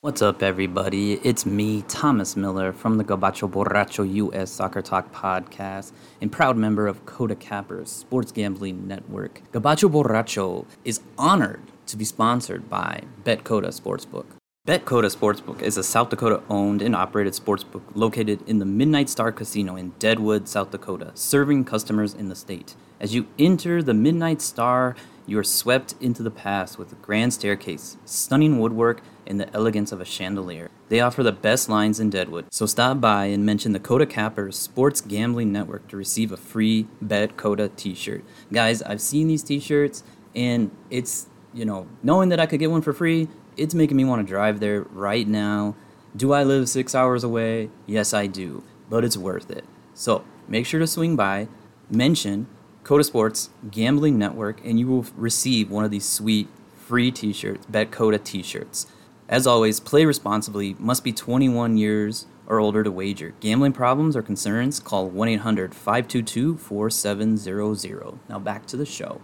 What's up, everybody? It's me, Thomas Miller, from the Gabacho Borracho US Soccer Talk podcast, and proud member of Coda Cappers Sports Gambling Network. Gabacho Borracho is honored to be sponsored by BetCoda Sportsbook. BetCoda Sportsbook is a South Dakota owned and operated sportsbook located in the Midnight Star Casino in Deadwood, South Dakota, serving customers in the state. As you enter the Midnight Star, you are swept into the past with a grand staircase, stunning woodwork, and the elegance of a chandelier. They offer the best lines in Deadwood, so stop by and mention the Coda Cappers Sports Gambling Network to receive a free Bet Coda t-shirt. Guys, I've seen these t-shirts, and it's, knowing that I could get one for free, it's making me want to drive there right now. Do I live 6 hours away? Yes, I do, but it's worth it. So make sure to swing by, mention Coda Sports Gambling Network, and you will receive one of these sweet free t-shirts, Bet Coda t-shirts. As always, play responsibly, must be 21 years or older to wager. Gambling problems or concerns, call 1-800-522-4700. Now back to the show.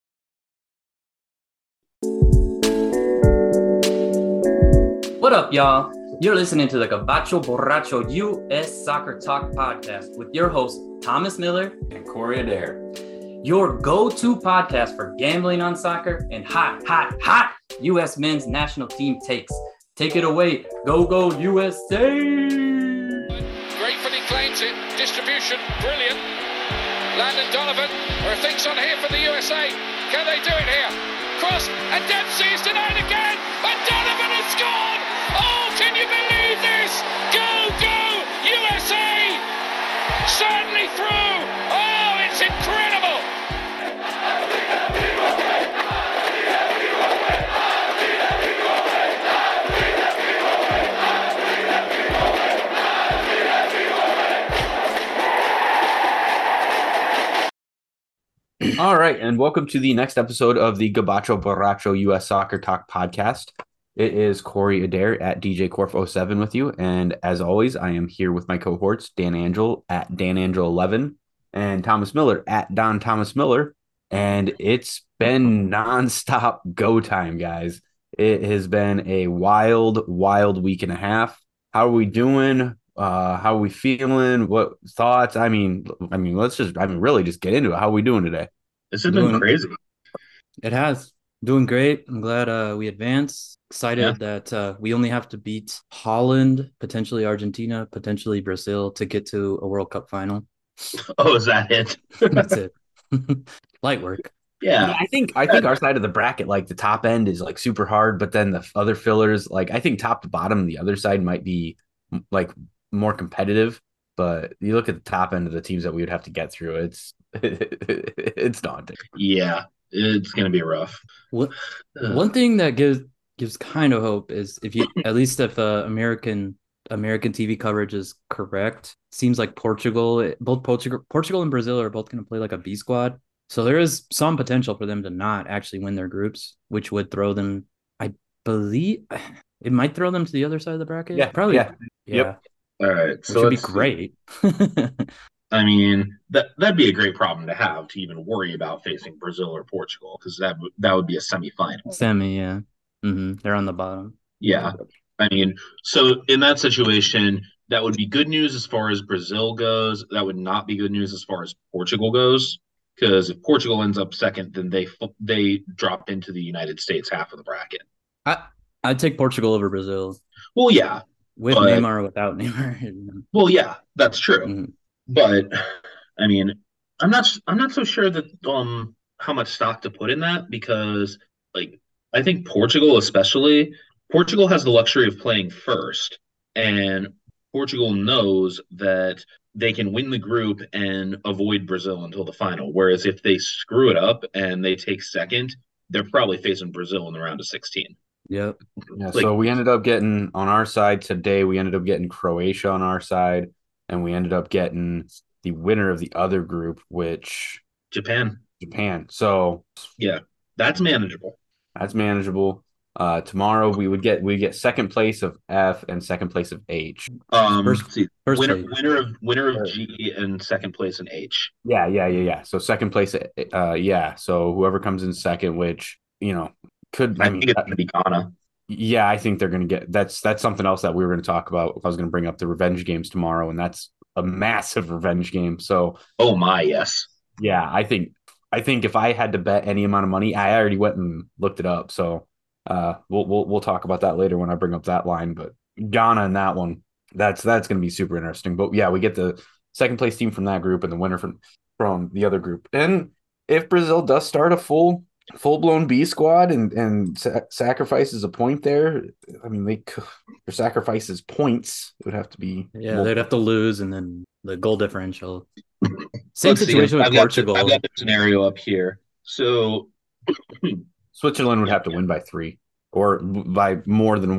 What up, y'all? You're listening to the Gabacho Borracho US Soccer Talk podcast with your hosts, Thomas Miller and Corey Adair. Your go-to podcast for gambling on soccer and hot U.S. men's national team takes. Take it away. Go, go, USA! Gratefully claims it. Distribution, brilliant. Landon Donovan, there are things on here for the USA. Can they do it here? Cross, and Dempsey is denied again, and Donovan has scored! Oh, can you believe this? Go, go, USA! Certainly through. Oh, it's incredible! All right, and welcome to the next episode of the Gabacho Borracho US Soccer Talk podcast. It is Corey Adair at DJ Corf07 with you, and as always, I am here with my cohorts, Dan Angel at DanAngel11 and Thomas Miller at Don Thomas Miller, and it's been nonstop go time, guys. It has been a wild week and a half. How are we doing? How are we feeling? What thoughts? Let's just really just get into it. How are we doing today? This has been crazy. It has. Doing great. I'm glad we advanced. Excited that we only have to beat Holland, potentially Argentina, potentially Brazil to get to a World Cup final. Oh, is that it? That's it. Light work. Yeah. I think our side of the bracket, like the top end is like super hard, but then the other fillers, like I think top to bottom, the other side might be like more competitive. But you look at the top end of the teams that we would have to get through, it's daunting. Yeah, it's going to be rough. One thing that gives kind of hope is if American TV coverage is correct, seems like Portugal and Brazil are both going to play like a B squad. So there is some potential for them to not actually win their groups, which would throw them, I believe, it might throw them to the other side of the bracket. Yeah, probably. Yeah. Yep. All right. Which would be great. I mean, that'd be a great problem to have, to even worry about facing Brazil or Portugal, because that would be a semifinal. Yeah. Mm-hmm. They're on the bottom. Yeah. I mean, so in that situation, that would be good news as far as Brazil goes. That would not be good news as far as Portugal goes, because if Portugal ends up second, then they drop into the United States half of the bracket. I'd take Portugal over Brazil. Well, yeah. With Neymar or without Neymar. Well, yeah, that's true. Mm-hmm. But I mean, I'm not so sure that how much stock to put in that, because like I think Portugal has the luxury of playing first, and Portugal knows that they can win the group and avoid Brazil until the final. Whereas if they screw it up and they take second, they're probably facing Brazil in the round of 16. Yep. Yeah, so we ended up getting on our side today, we ended up getting Croatia on our side, and we ended up getting the winner of the other group, which Japan. So yeah, that's manageable. Tomorrow we get second place of F and second place of H. Winner of G and second place in H. Yeah. So second place, So whoever comes in second, which could I think it's going to be Ghana. Yeah, I think they're going to get that's something else that we were going to talk about. I was going to bring up the revenge games tomorrow, and that's a massive revenge game. So, Oh my, yes. yeah, I think if I had to bet any amount of money, I already went and looked it up. So, we'll talk about that later when I bring up that line. But Ghana in that one, that's going to be super interesting. But yeah, we get the second place team from that group and the winner from the other group. And if Brazil does start a full blown B squad and sacrifices a point there, I mean or sacrifices points, it would have to be Yeah, they'd have to lose, and then the goal differential. Same Let's see. situation with I've got Portugal. the scenario up here. So Switzerland would have to win by 3 or by more than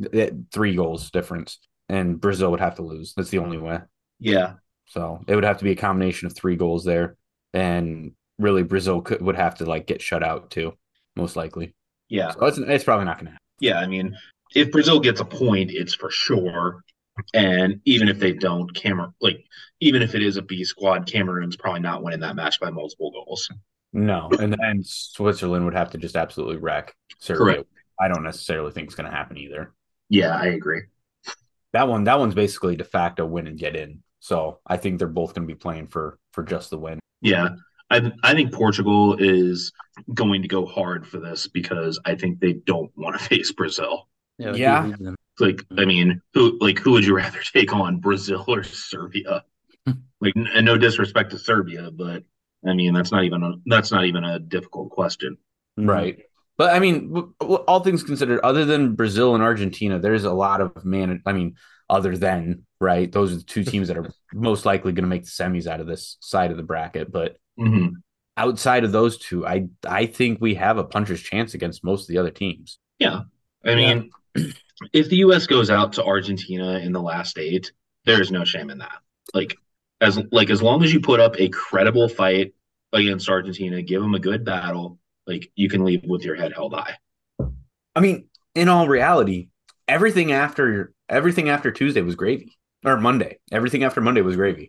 3 goals difference, and Brazil would have to lose. That's the only way. yeah, So it would have to be a combination of 3 goals there, and really Brazil would have to like get shut out too, most likely. yeah, So it's probably not going to happen. yeah. I mean, if Brazil gets a point, it's for sure. And even if they don't, even if it is a B squad, Cameroon's probably not winning that match by multiple goals. No, and then Switzerland would have to just absolutely wreck Serbia. Correct. I don't necessarily think it's going to happen either. Yeah, I agree. That one's basically de facto win and get in. So I think they're both going to be playing for just the win. Yeah. I think Portugal is going to go hard for this because I think they don't want to face Brazil. Yeah. Like, I mean, who would you rather take on, Brazil or Serbia? Like, and no disrespect to Serbia, but I mean, that's not even a difficult question. Right. But I mean, all things considered, other than Brazil and Argentina, there's a lot of other than, right? Those are the two teams that are most likely going to make the semis out of this side of the bracket. But outside of those two, I think we have a puncher's chance against most of the other teams. Yeah. I mean, if the U.S. goes out to Argentina in the last 8, there is no shame in that. As long as you put up a credible fight against Argentina, give them a good battle, like, you can leave with your head held high. I mean, in all reality, everything after Tuesday was gravy, or Monday. Everything after Monday was gravy.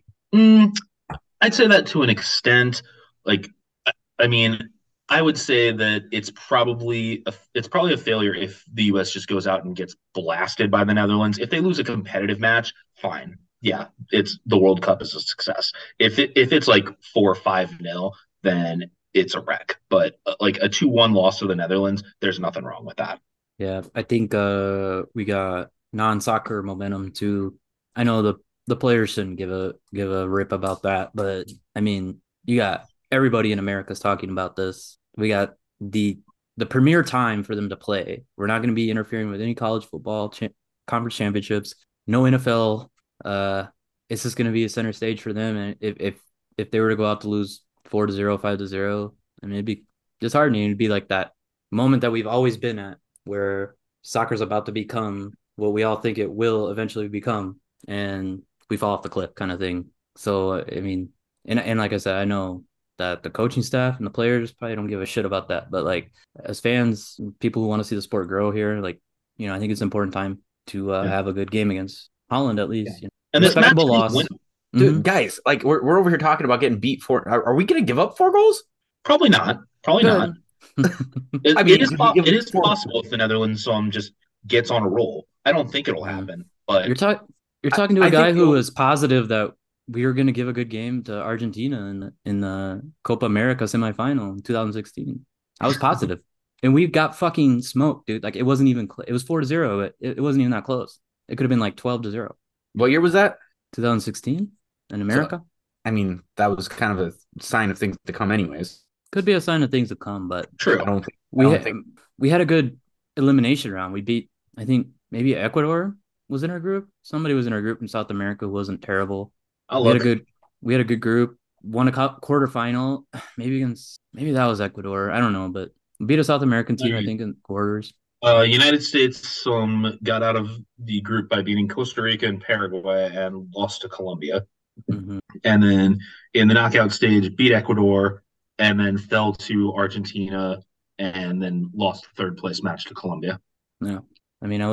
I'd say that to an extent. Like, I mean, I would say that it's probably a failure if the U.S. just goes out and gets blasted by the Netherlands. If they lose a competitive match, fine. Yeah, it's the World Cup is a success. If it's like 4 or 5-0, then it's a wreck. But like a 2-1 loss to the Netherlands, there's nothing wrong with that. Yeah, I think we got non-soccer momentum too. I know the players shouldn't give a rip about that, but I mean, you got everybody in America's talking about this. We got the premier time for them to play. We're not going to be interfering with any college football conference championships. No NFL. It's just going to be a center stage for them. And if they were to go out to lose 4-0, 5-0, I mean, it'd be disheartening. It'd be like that moment that we've always been at, where soccer's about to become what we all think it will eventually become, and we fall off the cliff kind of thing. So, I mean, and like I said, I know that the coaching staff and the players probably don't give a shit about that. But like, as fans, people who want to see the sport grow here, like, I think it's an important time to have a good game against Holland, at least. Yeah. And this respectable loss. Dude, guys, like we're over here talking about getting beat for. Are we going to give up 4 goals? Probably not. Not. It is possible if the Netherlands just gets on a roll. I don't think it'll happen. But you're talking to a guy who was positive that we were going to give a good game to Argentina in the Copa America semifinal in 2016. I was positive, and we got fucking smoked, dude. Like, it wasn't even. It was 4-0. It wasn't even that close. It could have been like 12-0. What year was that? 2016 in America. So, I mean, that was kind of a sign of things to come, anyways. Could be a sign of things to come, but true. We had a good elimination round. We beat, I think, maybe Ecuador was in our group. Somebody was in our group in South America who wasn't terrible. We had a good group. Won a quarterfinal, maybe that was Ecuador. I don't know, but we beat a South American team, I think, in quarters. United States got out of the group by beating Costa Rica and Paraguay and lost to Colombia. Mm-hmm. And then in the knockout stage, beat Ecuador and then fell to Argentina and then lost the 3rd place match to Colombia. Yeah. I mean,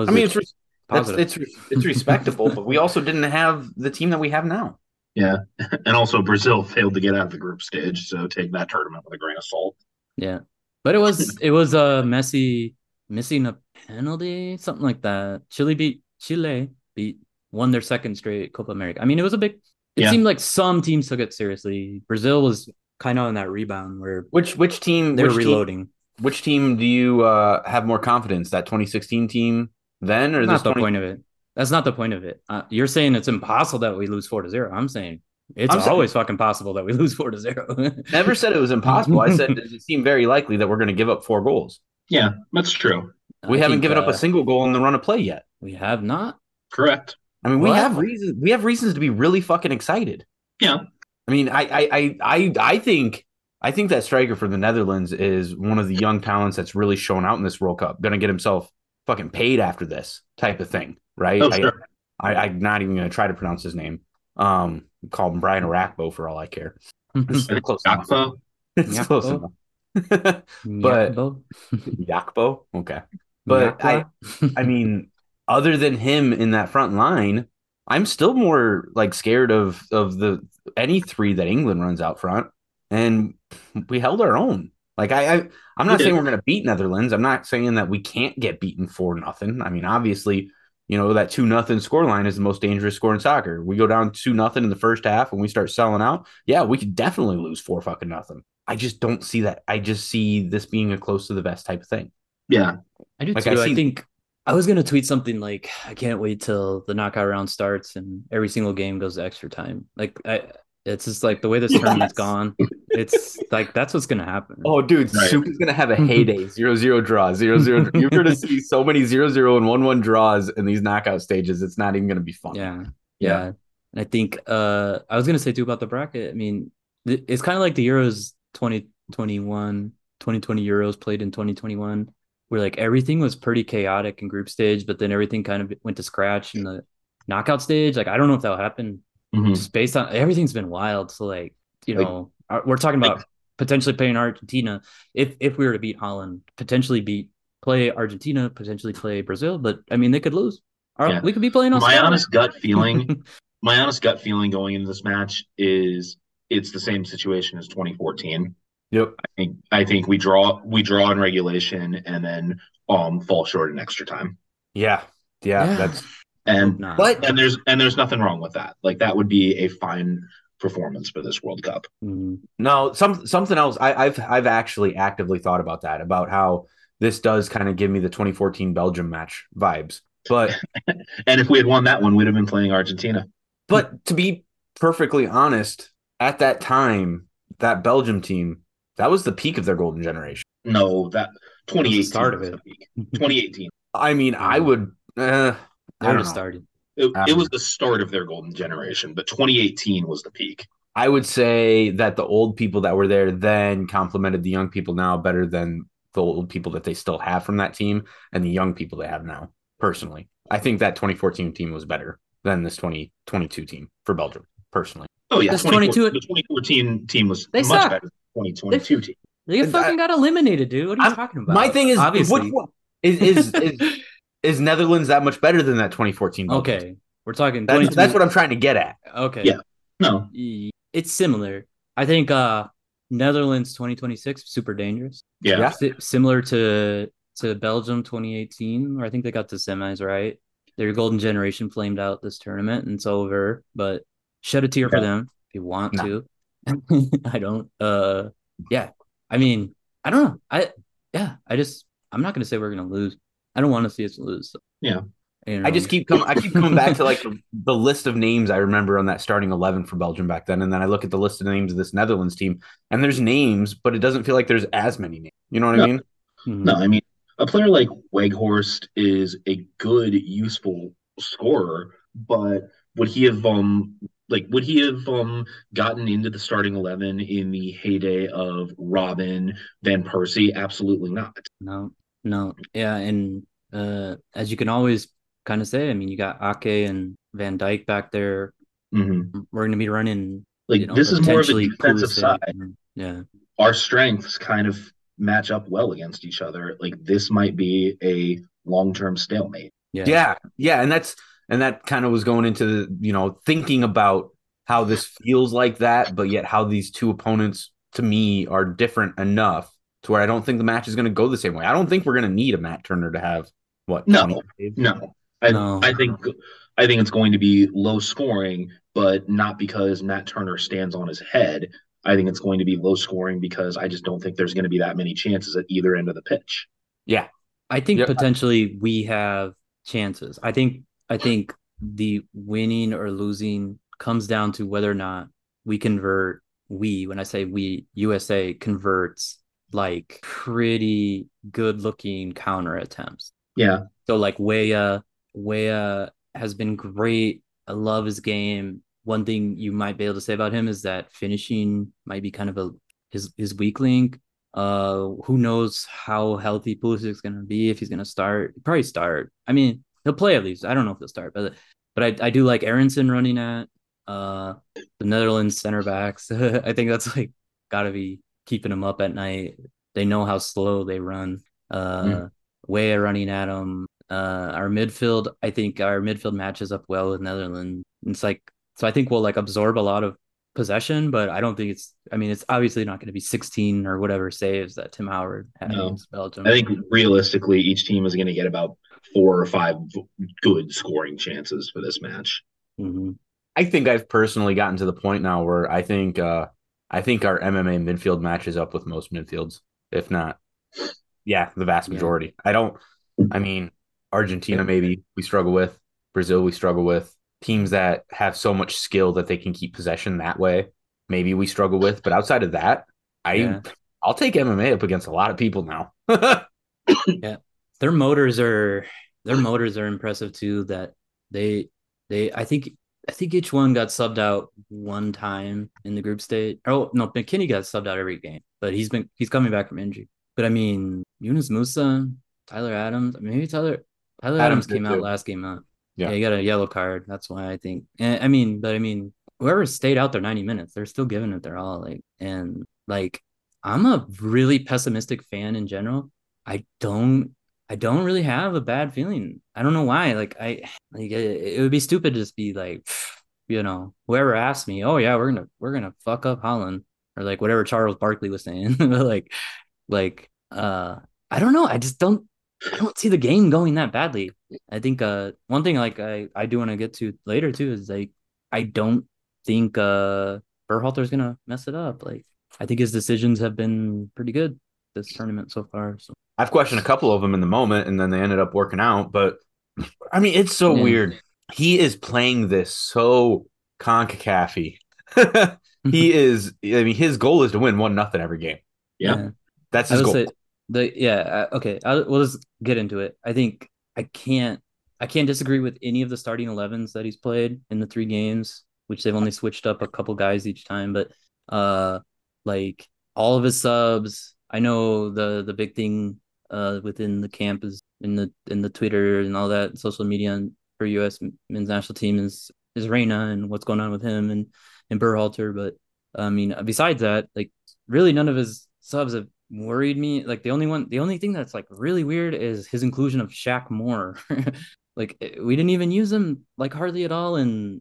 it's respectable, but we also didn't have the team that we have now. Yeah. And also Brazil failed to get out of the group stage, so take that tournament with a grain of salt. Yeah. But it was Messi missing penalty, something like that. Chile won their second straight Copa America. I mean, it was a big. It seemed like some teams took it seriously. Brazil was kind of on that rebound where which team they're reloading. Which team do you have more confidence? That 2016 team then, or not the point of it? That's not the point of it. You're saying it's impossible that we lose 4-0. I'm saying it's always fucking possible that we lose 4-0. Never said it was impossible. I said it seemed very likely that we're going to give up 4 goals. Yeah, that's true. We haven't given up a single goal in the run of play yet. We have not. Correct. I mean, we have reasons. We have reasons to be really fucking excited. Yeah. I mean, I think that striker for the Netherlands is one of the young talents that's really shown out in this World Cup. Going to get himself fucking paid after this type of thing, right? Oh, sure. I'm not even going to try to pronounce his name. Call him Brian Arakpo for all I care. It's close enough. It's close enough. But Yakpo, okay. But I mean, other than him in that front line, I'm still more like scared of any 3 that England runs out front, and we held our own. Like I'm not saying we're going to beat Netherlands. I'm not saying that we can't get beaten 4-0. I mean, obviously, that 2-0 scoreline is the most dangerous score in soccer. We go down 2-0 in the first half and we start selling out. Yeah, we could definitely lose 4-0. I just don't see that. I just see this being a close to the best type of thing. Yeah, I do too. I think I was going to tweet something like, I can't wait till the knockout round starts and every single game goes to extra time. Like, it's just like the way this tournament's gone. It's like, that's what's going to happen. Oh, dude, right. Soup is going to have a heyday. 0-0 draw, 0-0. You're going to see so many 0-0 and 1-1 draws in these knockout stages. It's not even going to be fun. Yeah. And I think I was going to say too about the bracket. I mean, it's kind of like the Euros 2020 Euros played in 2021. Where like everything was pretty chaotic in group stage, but then everything kind of went to scratch in the knockout stage. Like, I don't know if that'll happen just based on everything's been wild. So like, we're talking about potentially playing Argentina. If we were to beat Holland, potentially play Argentina, potentially play Brazil, but I mean, they could lose. We could be playing Australia. My honest gut feeling going into this match is it's the same situation as 2014. Yep. I think we draw in regulation and then fall short in extra time. Yeah. That's and there's nothing wrong with that. Like, that would be a fine performance for this World Cup. No, something else. I've actually actively thought about that, about how this does kind of give me the 2014 Belgium match vibes. But and if we had won that one, we'd have been playing Argentina. But to be perfectly honest, at that time, that Belgium team, that was the peak of their golden generation. No, that 2018 start of it. 2018. I mean, I would. I don't know. Started. It was the start of their golden generation, but 2018 was the peak. I would say that the old people that were there then complimented the young people now better than the old people that they still have from that team and the young people they have now. Personally, I think that 2014 team was better than this 2022 team for Belgium. Personally. Oh yeah, the 2014 team was much better than the 2022 team. They fucking got eliminated, dude. What are you talking about? My thing is, obviously, is Netherlands that much better than that 2014? Okay, we're talking. That's what I'm trying to get at. Okay, yeah, no, it's similar. I think Netherlands 2026 super dangerous. Yeah. Similar to Belgium 2018, where I think they got the semis right. Their golden generation flamed out this tournament and it's over. But shed a tear for them if you want to. I don't. I mean, I don't know. I'm not gonna say we're gonna lose. I don't want to see us lose. So. Yeah. I keep coming back to like the list of names I remember on that starting 11 for Belgium back then, and then I look at the list of names of this Netherlands team, and there's names, but it doesn't feel like there's as many names. You know what I mean? No, I mean, a player like Weghorst is a good, useful scorer, but would he have gotten into the starting 11 in the heyday of Robin, Van Persie? Absolutely not. No. Yeah, and as you can always kind of say, I mean, you got Ake and Van Dijk back there. Mm-hmm. We're going to be running. This is more of a defensive side. Yeah. Our strengths kind of match up well against each other. Like, this might be a long-term stalemate. Yeah. And that kind of was going into the, thinking about how this feels like that, but yet how these two opponents to me are different enough to where I don't think the match is going to go the same way. I don't think we're going to need a Matt Turner to have What, 20 No, saves? no. No. I think it's going to be low scoring, but not because Matt Turner stands on his head. I think it's going to be low scoring because I just don't think there's going to be that many chances at either end of the pitch. Yeah. I think Yep. potentially we have chances. I think the winning or losing comes down to whether or not we convert. When I say we, USA converts like pretty good looking counter attempts. Yeah. So like Weah has been great. I love his game. One thing you might be able to say about him is that finishing might be kind of his weak link. Who knows how healthy Pulisic's gonna be, if he's gonna start. He'll probably start. I mean, he'll play at least. I don't know if he'll start, but I do like Aronson running at the Netherlands center backs. I think that's like gotta be keeping them up at night. They know how slow they run. Mm. Way running at them. Our midfield, I think our midfield matches up well with Netherlands. It's like, so I think we'll like absorb a lot of possession, but I don't think I mean, it's obviously not going to be 16 or whatever saves that Tim Howard had No. against Belgium. I think realistically, each team is going to get about 4 or 5 good scoring chances for this match. Mm-hmm. I think I've personally gotten to the point now where I think our MMA midfield matches up with most midfields, if not, yeah, the vast majority. Yeah. I mean, Argentina maybe we struggle with, Brazil we struggle with, teams that have so much skill that they can keep possession that way. Maybe we struggle with, but outside of that, Yeah. I'll take MMA up against a lot of people now. Yeah. Their motors are impressive too. That they I think each one got subbed out one time in the group stage. Oh no, McKinney got subbed out every game, but he's coming back from injury. But I mean, Yunus Musa, Tyler Adams, maybe Tyler Adams came out too. last game out. Yeah. Yeah, he got a yellow card. That's why I think. I mean, whoever stayed out there 90 minutes, they're still giving it their all. Like I'm a really pessimistic fan in general. I don't really have a bad feeling. I don't know why. It would be stupid to just be like, whoever asked me, oh yeah, we're gonna fuck up Holland, or like whatever Charles Barkley was saying. I don't know. I don't see the game going that badly. I think one thing like I do want to get to later too is like I don't think Berhalter's gonna mess it up. Like I think his decisions have been pretty good this tournament so far. So I've questioned a couple of them in the moment, and then they ended up working out. But I mean, it's so weird. He is playing this so CONCACAF-y. He is. I mean, his goal is to win 1-0 every game. Yeah. That's his goal. Okay. We'll just get into it. I think I can't disagree with any of the starting 11s that he's played in the 3 games, which they've only switched up a couple guys each time. But like all of his subs, I know the big thing within the camp is in the Twitter and all that social media for U.S. men's national team is Reyna and what's going on with him and Berhalter. But I mean, besides that, like really none of his subs have worried me. Like the only thing that's like really weird is his inclusion of Shaq Moore. Like we didn't even use him like hardly at all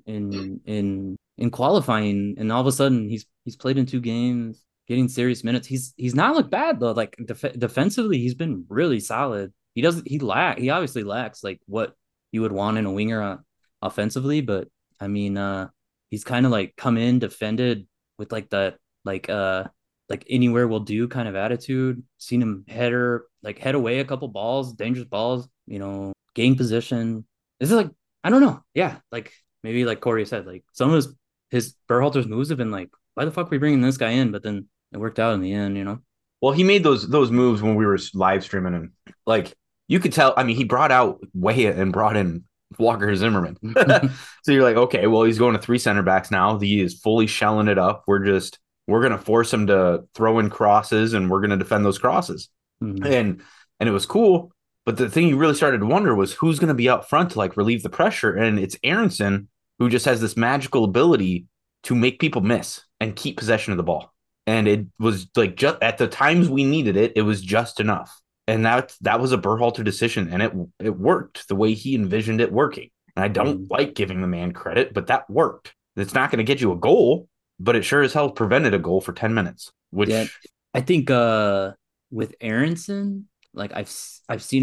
in qualifying, and all of a sudden he's played in 2 games, getting serious minutes. He's not looked bad though. Like defensively, he's been really solid. He obviously lacks like what you would want in a winger offensively, but I mean, he's kind of like come in, defended with like that like anywhere will do kind of attitude. Seen him head away a couple balls, dangerous balls, gain position. This is like, I don't know. Yeah. Like maybe like Corey said, like some of his Berhalter's moves have been like, why the fuck are we bringing this guy in? But then it worked out in the end. Well, he made those moves when we were live streaming, and like you could tell. I mean, he brought out Weah and brought in Walker Zimmerman. So you're like, okay, well, he's going to 3 center backs now. He is fully shelling it up. We're going to force him to throw in crosses, and we're going to defend those crosses. Mm-hmm. And it was cool. But the thing you really started to wonder was who's going to be out front to like relieve the pressure. And it's Aronson, who just has this magical ability to make people miss and keep possession of the ball. And it was like just at the times we needed it, it was just enough. And that was a Berhalter decision, and it worked the way he envisioned it working. And I don't like giving the man credit, but that worked. It's not going to get you a goal, but it sure as hell prevented a goal for 10 minutes. Which I think with Aronson, like I've seen him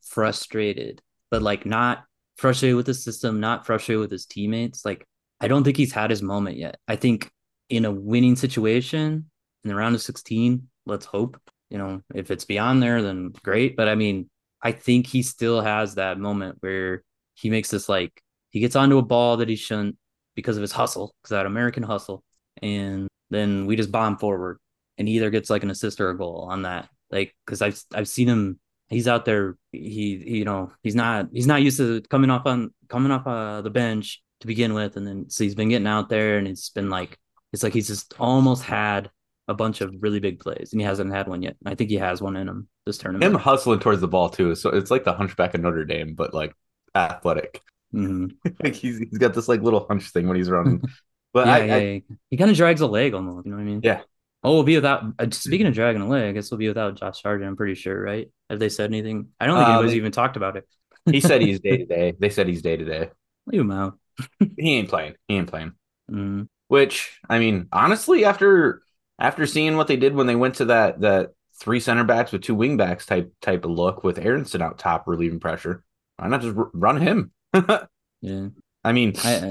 frustrated, but like not frustrated with the system, not frustrated with his teammates. Like I don't think he's had his moment yet. I think in a winning situation in the round of 16, let's hope, if it's beyond there, then great. But I mean, I think he still has that moment where he makes this like he gets onto a ball that he shouldn't because of his hustle, because that American hustle, and then we just bomb forward, and he either gets like an assist or a goal on that. Like because I've seen him. He's out there. He's not used to coming off the bench to begin with, and then so he's been getting out there, and it's like he's just almost had a bunch of really big plays, and he hasn't had one yet. I think he has one in him this tournament. Him hustling towards the ball too, so it's like the Hunchback of Notre Dame, but like athletic. Mm-hmm. Like he's got this like little hunch thing when he's running. But he kind of drags a leg almost. You know what I mean? Yeah. Oh, we'll be without. Speaking of dragging a leg, I guess we'll be without Josh Sargent. I'm pretty sure, right? Have they said anything? I don't think anybody's even talked about it. He said he's day to day. They said he's day to day. Leave him out. He ain't playing. Mm-hmm. Which I mean, honestly, after seeing what they did when they went to that 3 center backs with 2 wing backs type of look with Aronson out top relieving pressure, why not just run him? Yeah. I mean,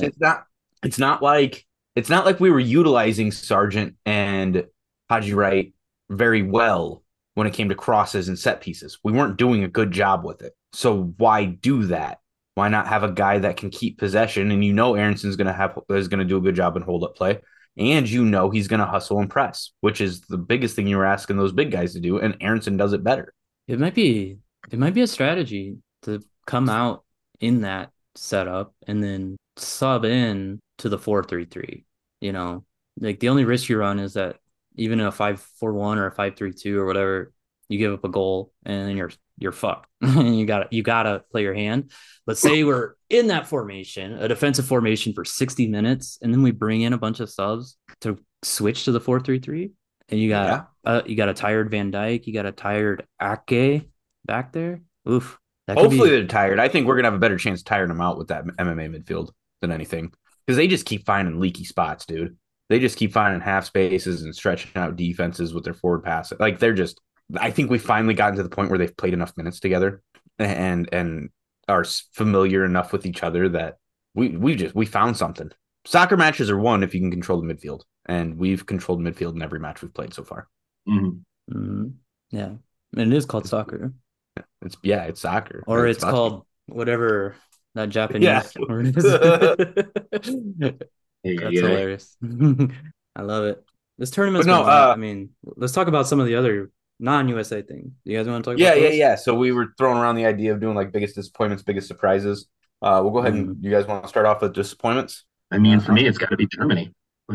it's not like we were utilizing Sargent and Haji Wright very well when it came to crosses and set pieces. We weren't doing a good job with it. So why do that? Why not have a guy that can keep possession? And Aronson's is going to do a good job in hold up play, and he's going to hustle and press, which is the biggest thing you were asking those big guys to do. And Aronson does it better. It might be a strategy to come out in that setup and then sub in to the 4-3-3. Like the only risk you run is that even in a 5-4-1 or a 5-3-2 or whatever, you give up a goal and then you're fucked. you gotta play your hand. Let's say we're in that formation, a defensive formation for 60 minutes, and then we bring in a bunch of subs to switch to the 4-3-3, and you got a tired Van Dijk, you got a tired Ake back there. Oof. Hopefully they're tired. I think we're gonna have a better chance of tiring them out with that MMA midfield than anything, because they just keep finding leaky spots, dude. They just keep finding half spaces and stretching out defenses with their forward pass. Like I think we finally gotten to the point where they've played enough minutes together and are familiar enough with each other that we found something. Soccer matches are won if you can control the midfield, and we've controlled midfield in every match we've played so far. Mm-hmm. Mm-hmm. Yeah, and it is called soccer. It's soccer, or it's called whatever that Japanese word is. That's hilarious. I love it. This tournament's I mean, let's talk about some of the other non-USA things. You guys want to talk about those? Yeah. So we were throwing around the idea of doing like biggest disappointments, biggest surprises. We'll go ahead and you guys want to start off with disappointments? I mean, for me, it's got to be Germany.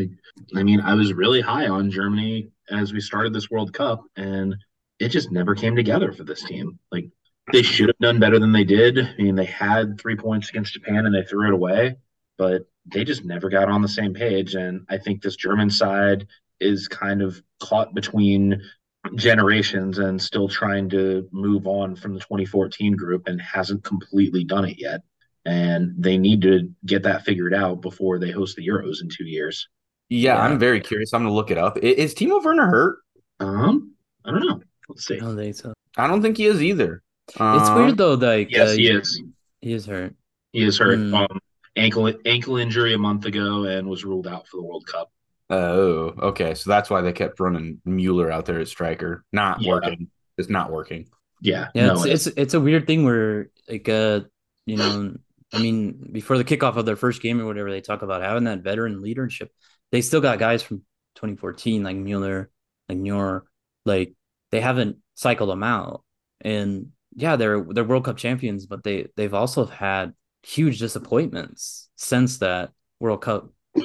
I was really high on Germany as we started this World Cup, and it just never came together for this team. Like, they should have done better than they did. I mean, they had 3 points against Japan and they threw it away, but they just never got on the same page. And I think this German side is kind of caught between generations and still trying to move on from the 2014 group and hasn't completely done it yet. And they need to get that figured out before they host the Euros in 2 years. Yeah, I'm very curious. I'm going to look it up. Is Timo Werner hurt? I don't know. Let's see. I don't think so. I don't think he is either. It's weird though. Like, yes, he is. He is hurt. He is hurt. Ankle injury a month ago and was ruled out for the World Cup. Oh, okay. So that's why they kept running Mueller out there at striker. Working. It's not working. Yeah. It's a weird thing where like I mean, before the kickoff of their first game or whatever, they talk about having that veteran leadership. They still got guys from 2014 like Mueller, like Neuer, like they haven't cycled them out. And yeah, they're World Cup champions, but they've also had huge disappointments since that World Cup,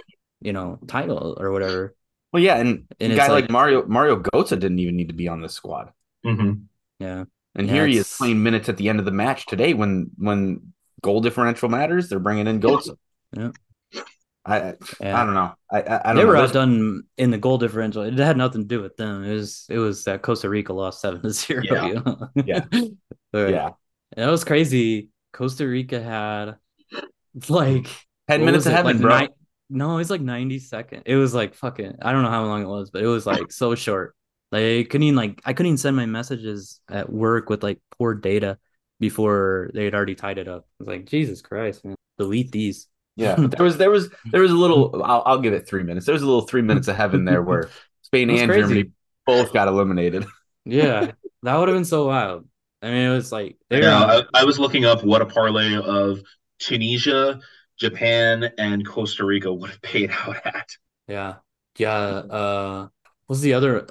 title or whatever. Well, yeah, and a guy like Mario Götze didn't even need to be on the squad. Mm-hmm. Yeah, and here he is playing minutes at the end of the match today when goal differential matters. They're bringing in Götze. Yeah. I don't know. I don't they know. were outdone in the goal differential. It had nothing to do with them. It was that Costa Rica lost 7-0. Yeah. Yeah. And it was crazy. Costa Rica had like 10 minutes of heaven, bro. No, it was like 90 seconds. It was like fucking, I don't know how long it was, but it was like so short. Like I couldn't even send my messages at work with like poor data. before they had already tied it up. I was like, Jesus Christ, man, delete these. Yeah, but there was a little. I'll give it 3 minutes. There was a little 3 minutes of heaven there where Spain That's and Germany crazy. both got eliminated. Yeah, that would have been so wild. I mean, it was like they're Yeah, on. I was looking up what a parlay of Tunisia, Japan, and Costa Rica would have paid out at. Yeah, yeah. What's the other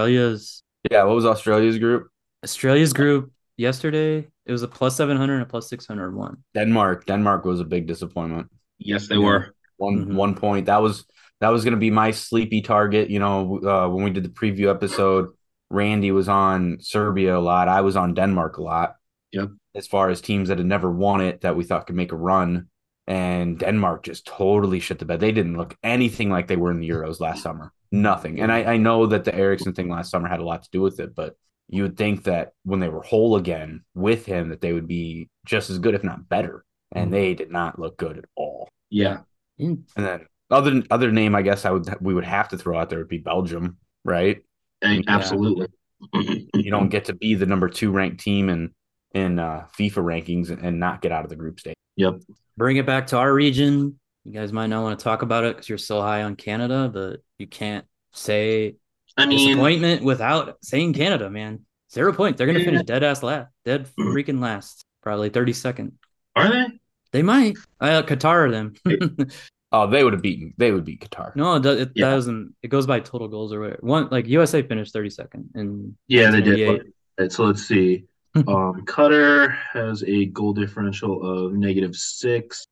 Yeah, what was Australia's group? Australia's group yesterday? It was a plus 700 and a plus 601. Denmark was a big disappointment. Yes, they Yeah. were. One Hmm. 1 point. That was going to be my sleepy target. When we did the preview episode, Randy was on Serbia a lot. I was on Denmark a lot. Yep. As far as teams that had never won it that we thought could make a run, and Denmark just totally shit the bed. They didn't look anything like they were in the Euros last summer. Nothing. And I know that the Ericsson thing last summer had a lot to do with it, but you would think that when they were whole again with him, that they would be just as good, if not better. And they did not look good at all. Yeah. And then other name I guess we would have to throw out there would be Belgium, right? Absolutely. You don't get to be the number 2 ranked team in FIFA rankings and not get out of the group stage. Yep. Bring it back to our region. You guys might not want to talk about it because you're so high on Canada, but you can't say I mean, disappointment without saying Canada, man. 0 point. They're gonna finish dead ass last, dead freaking last, probably 32nd. are they? They might. Qatar them. Oh, they would beat Qatar. No, it Yeah. doesn't. It goes by total goals or whatever. One like USA finished 32nd in Yeah, they did. 1998. Right, so let's see. Qatar has a goal differential of -6.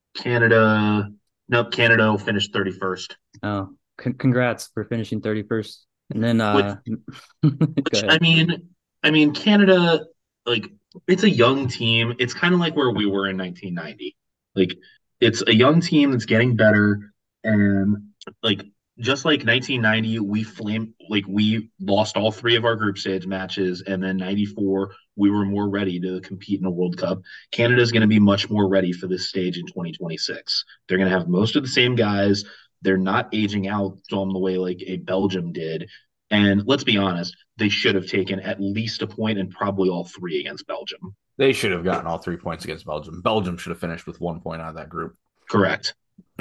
Canada will finish 31st. Oh, congrats for finishing 31st. And then Which, go which ahead. I mean, Canada, like, it's a young team. It's kind of like where we were in 1990. Like, it's a young team that's getting better, and like just like 1990, we lost all three of our group stage matches, and then 94 we were more ready to compete in a World Cup. Canada's going to be much more ready for this stage in 2026. They're going to have most of the same guys. They're not aging out on the way like a Belgium did. And let's be honest, they should have taken at least a point and probably all three against Belgium. They should have gotten all 3 points against Belgium. Belgium should have finished with 1 point out of that group. Correct.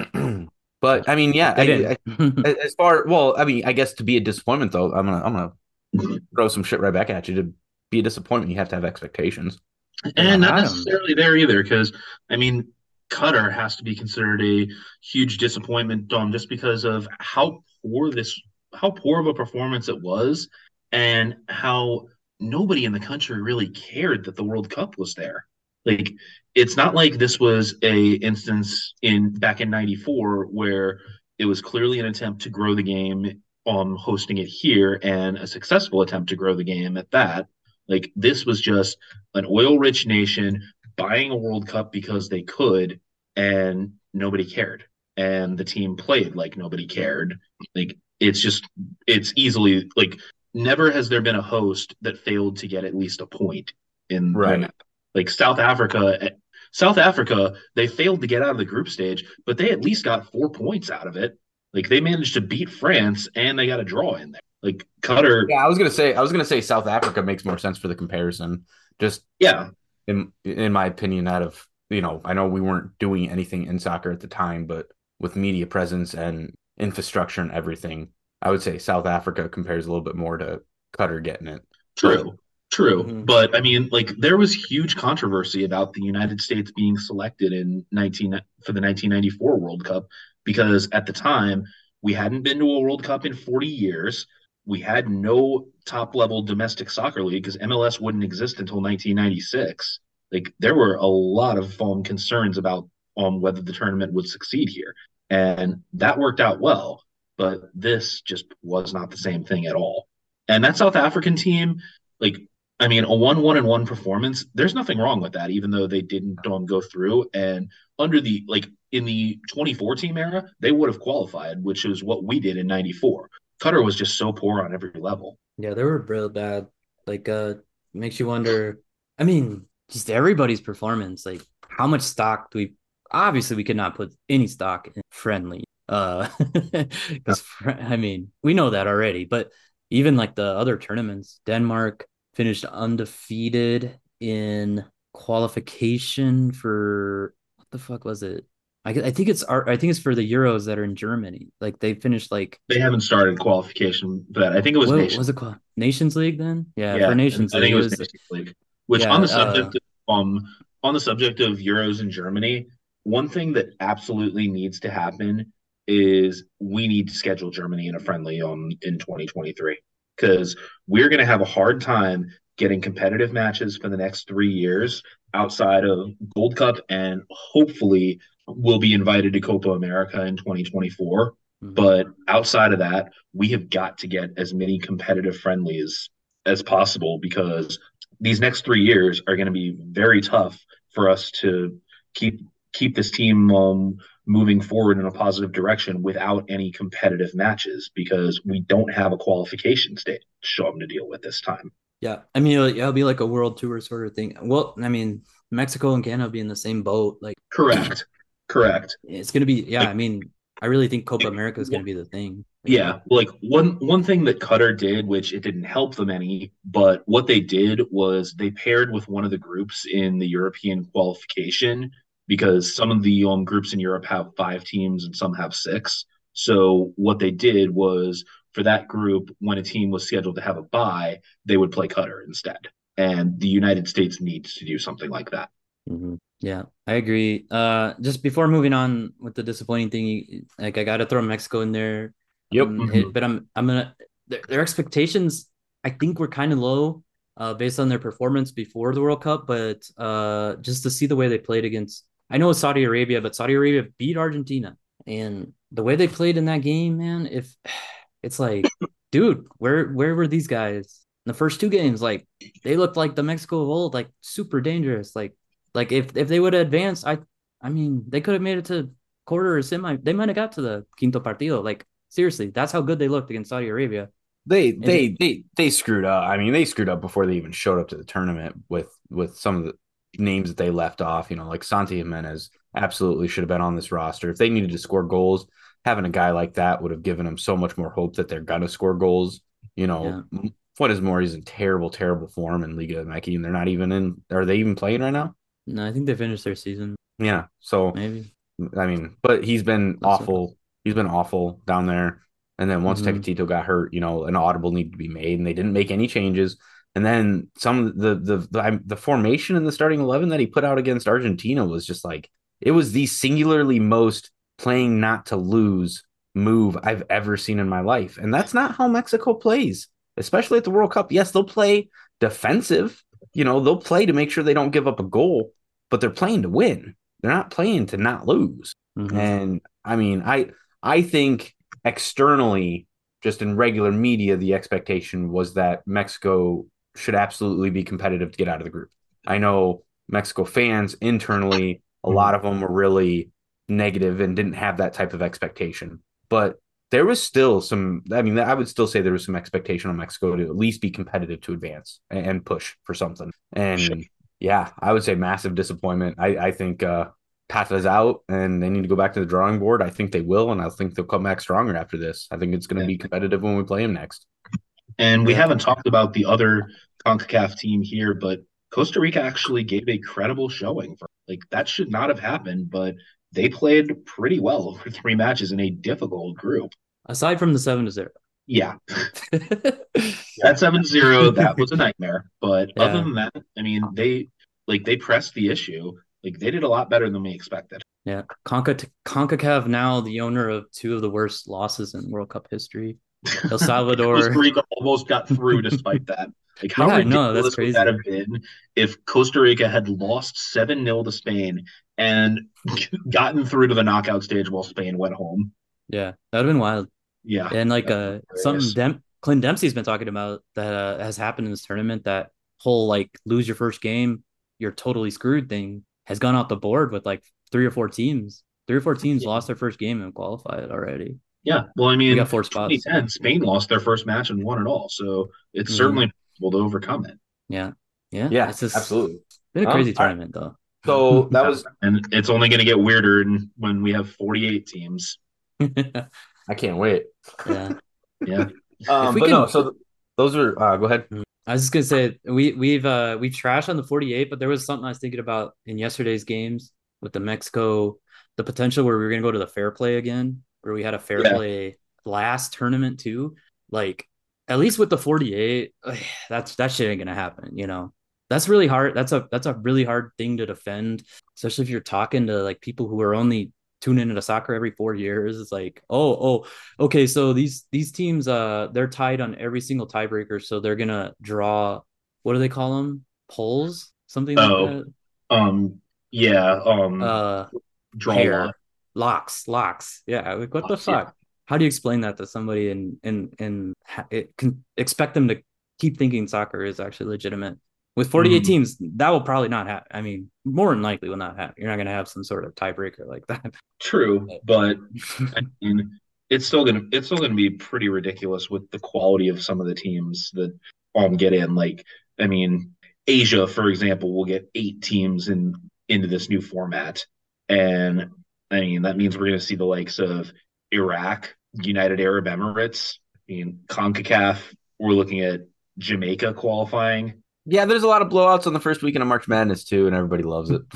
But I mean, yeah, They didn't. as far I mean, I guess to be a disappointment though, I'm gonna throw some shit right back at you. To be a disappointment, you have to have expectations. And not Adam. necessarily there either, because I mean, Qatar has to be considered a huge disappointment, just because of how poor of a performance it was, and how nobody in the country really cared that the World Cup was there. Like, it's not like this was a instance in back in '94 where it was clearly an attempt to grow the game hosting it here, and a successful attempt to grow the game at that. Like, this was just an oil-rich nation buying a World Cup because they could, and nobody cared. And the team played like nobody cared. Like, it's easily like never has there been a host that failed to get at least a point in Right. like South Africa. South Africa, they failed to get out of the group stage, but they at least got 4 points out of it. Like, they managed to beat France and they got a draw in there. Like, Qatar, Yeah, I was gonna say South Africa makes more sense for the comparison. Just yeah, in my opinion, out of I know we weren't doing anything in soccer at the time, but with media presence and infrastructure and everything, I would say South Africa compares a little bit more to Qatar getting it. true. True. Mhm. But I mean, like, there was huge controversy about the United States being selected for the 1994 World Cup, because at the time we hadn't been to a World Cup in 40 years. We had no top level domestic soccer league because MLS wouldn't exist until 1996. Like, there were a lot of concerns about whether the tournament would succeed here. And that worked out well, but this just was not the same thing at all. And that South African team, like, I mean, a 1-1-1 performance, there's nothing wrong with that, even though they didn't go through. And in the 24 team era, they would have qualified, which is what we did in 94. Qatar was just so poor on every level. Yeah, they were real bad. Like, makes you wonder. I mean, just everybody's performance. Like, how much stock do we? Obviously, we could not put any stock in friendly. Because I mean, we know that already. But even like the other tournaments, Denmark finished undefeated in qualification for what the fuck was it? I think it's for the Euros that are in Germany. Like they finished like They haven't started qualification, but I think it was what Nations. was it called? Nations League then? Yeah, for Yeah, Nations I think League it it was was Nations League. Which yeah, on the subject of Euros in Germany, one thing that absolutely needs to happen is we need to schedule Germany in a friendly in 2023 because we're going to have a hard time getting competitive matches for the next 3 years outside of Gold Cup, and hopefully we'll be invited to Copa America in 2024. mhm. But outside of that, we have got to get as many competitive friendlies as possible because these next 3 years are going to be very tough for us to keep this team moving forward in a positive direction without any competitive matches because we don't have a qualification state to show them to deal with this time. Yeah, I mean it'll be like a world tour sort of thing. Well, I mean Mexico and Canada will be in the same boat. Like Correct. it's gonna be yeah. Like, I mean I really think Copa America is gonna be the thing. yeah, like one thing that Qatar did, which it didn't help them any, but what they did was they paired with one of the groups in the European qualification because some of the groups in Europe have 5 teams and some have 6. So what they did was for that group, when a team was scheduled to have a bye, they would play Qatar instead. And the United States needs to do something like that. Yeah, I agree. Just before moving on with the disappointing thing, like I gotta throw Mexico in there. Yep. But I'm gonna their expectations I think were kind of low, based on their performance before the World Cup, but just to see the way they played against, I know it's Saudi Arabia, but Saudi Arabia beat Argentina, and the way they played in that game, man, if it's like, dude, where were these guys in the first 2 games? Like they looked like the Mexico of old, like super dangerous, like if they would have advanced, I mean they could have made it to quarter or semi. They might have got to the quinto partido. Like seriously, that's how good they looked against Saudi Arabia. They And it, they they they screwed up. I mean, they screwed up before they even showed up to the tournament with some of the names that they left off. You know, like Santi Jimenez absolutely should have been on this roster. If they needed to score goals, having a guy like that would have given them so much more hope that they're gonna score goals. You know, yeah, what is more? He's in terrible form in Liga MX, and they're not even in. Are they even playing right now? no, I think they finished their season. Yeah. So Maybe. I mean, but he's been That's okay. awful. He's been awful down there. And then once Mm-hmm. Tecatito got hurt, you know, an audible needed to be made, and they didn't make any changes. And then some of the formation in the starting 11 that he put out against Argentina was just like it was the singularly most playing not to lose move I've ever seen in my life. And that's not how Mexico plays, especially at the World Cup. Yes, they'll play defensive. You know, they'll play to make sure they don't give up a goal, but they're playing to win. They're not playing to not lose. Mm-hmm. And I mean, I think externally, just in regular media, the expectation was that Mexico should absolutely be competitive to get out of the group. I know Mexico fans internally, a lot of them were really negative and didn't have that type of expectation. But there was still some, I mean, I would still say there was some expectation on Mexico to at least be competitive to advance and push for something. And yeah, I would say massive disappointment. I think path is out and they need to go back to the drawing board. I think they will, and I think they'll come back stronger after this. I think it's going to be competitive when we play them next. And we Yeah. haven't talked about the other CONCACAF team here, but Costa Rica actually gave a credible showing. Like that should not have happened, but they played pretty well over 3 matches in a difficult group. Aside from the 7-0. Yeah, that 7-0, that was a nightmare. But other Yeah. than that, I mean, they pressed the issue. Like they did a lot better than we expected. Yeah. CONCACAF now the owner of 2 of the worst losses in World Cup history. El Salvador. Costa Rica almost got through despite that. Like how Yeah, no, that's ridiculous would that crazy. have been if Costa Rica had lost 7-0 to Spain and gotten through to the knockout stage while Spain went home? Yeah, that would have been wild. Yeah. And like That's something hilarious. Clint Dempsey's been talking about that has happened in this tournament, that whole like lose your first game, you're totally screwed thing has gone off the board with like 3 or 4 teams. 3 or 4 teams Yeah. lost their first game and qualified already. Yeah. Well, I We mean, got 4 spots. 2010, Spain lost their first match and won it all. So it's Hmm. certainly possible to overcome it. Yeah. Yeah. Yeah, It's just absolutely. been a crazy All right. tournament though. So that was, And it's only going to get weirder when we have 48 teams. I can't wait. Yeah. Yeah. If we But can, no, so those are go ahead. I was just gonna say we've trashed on the 48, but there was something I was thinking about in yesterday's games with the Mexico, the potential where we were gonna go to the fair play again, where we had a fair play last tournament too. Like at least with the 48, that shit ain't gonna happen, you know. That's really hard. That's a really hard thing to defend, especially if you're talking to like people who are only tuning into soccer every 4 years. It's like, okay, so these teams they're tied on every single tiebreaker, so they're gonna draw, what do they call them? Polls? Something like Oh, that. yeah, draw Pair lot. locks. Yeah, like what the Yeah, fuck? How do you explain that to somebody and it can expect them to keep thinking soccer is actually legitimate? With 48 mm, teams, that will probably not happen. I mean, more than likely will not happen. You're not going to have some sort of tiebreaker like that. true, but I mean, it's still gonna be pretty ridiculous with the quality of some of the teams that get in. Like, I mean, Asia, for example, will get 8 teams into this new format, and I mean that means we're gonna see the likes of Iraq, United Arab Emirates. I mean, CONCACAF. We're looking at Jamaica qualifying. Yeah, there's a lot of blowouts on the first weekend of March Madness too, and everybody loves it.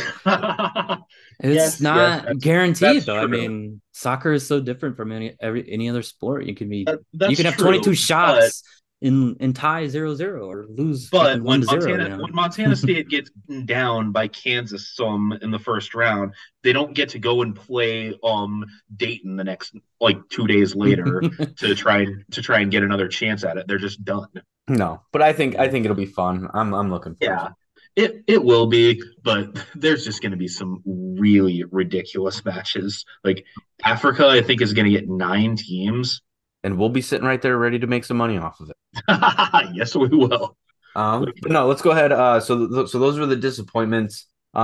It's Yes, not guaranteed that's though. I true. mean, soccer is so different from any other sport. You That's can have 22 true, but shots in tie 0-0 or lose But fucking one when to zero, you Montana know. when Montana State gets down by Kansas some in the first round, they don't get to go and play Dayton the next like 2 days later to try and get another chance at it. They're just done. No, but I think Yeah. it'll be fun. I'm looking forward to Yeah. it. It will be, but there's just going to be some really ridiculous matches. Like Africa, I think is going to get 9 teams. And we'll be sitting right there ready to make some money off of it. Yes, we will. But no, let's go ahead. So those were the disappointments.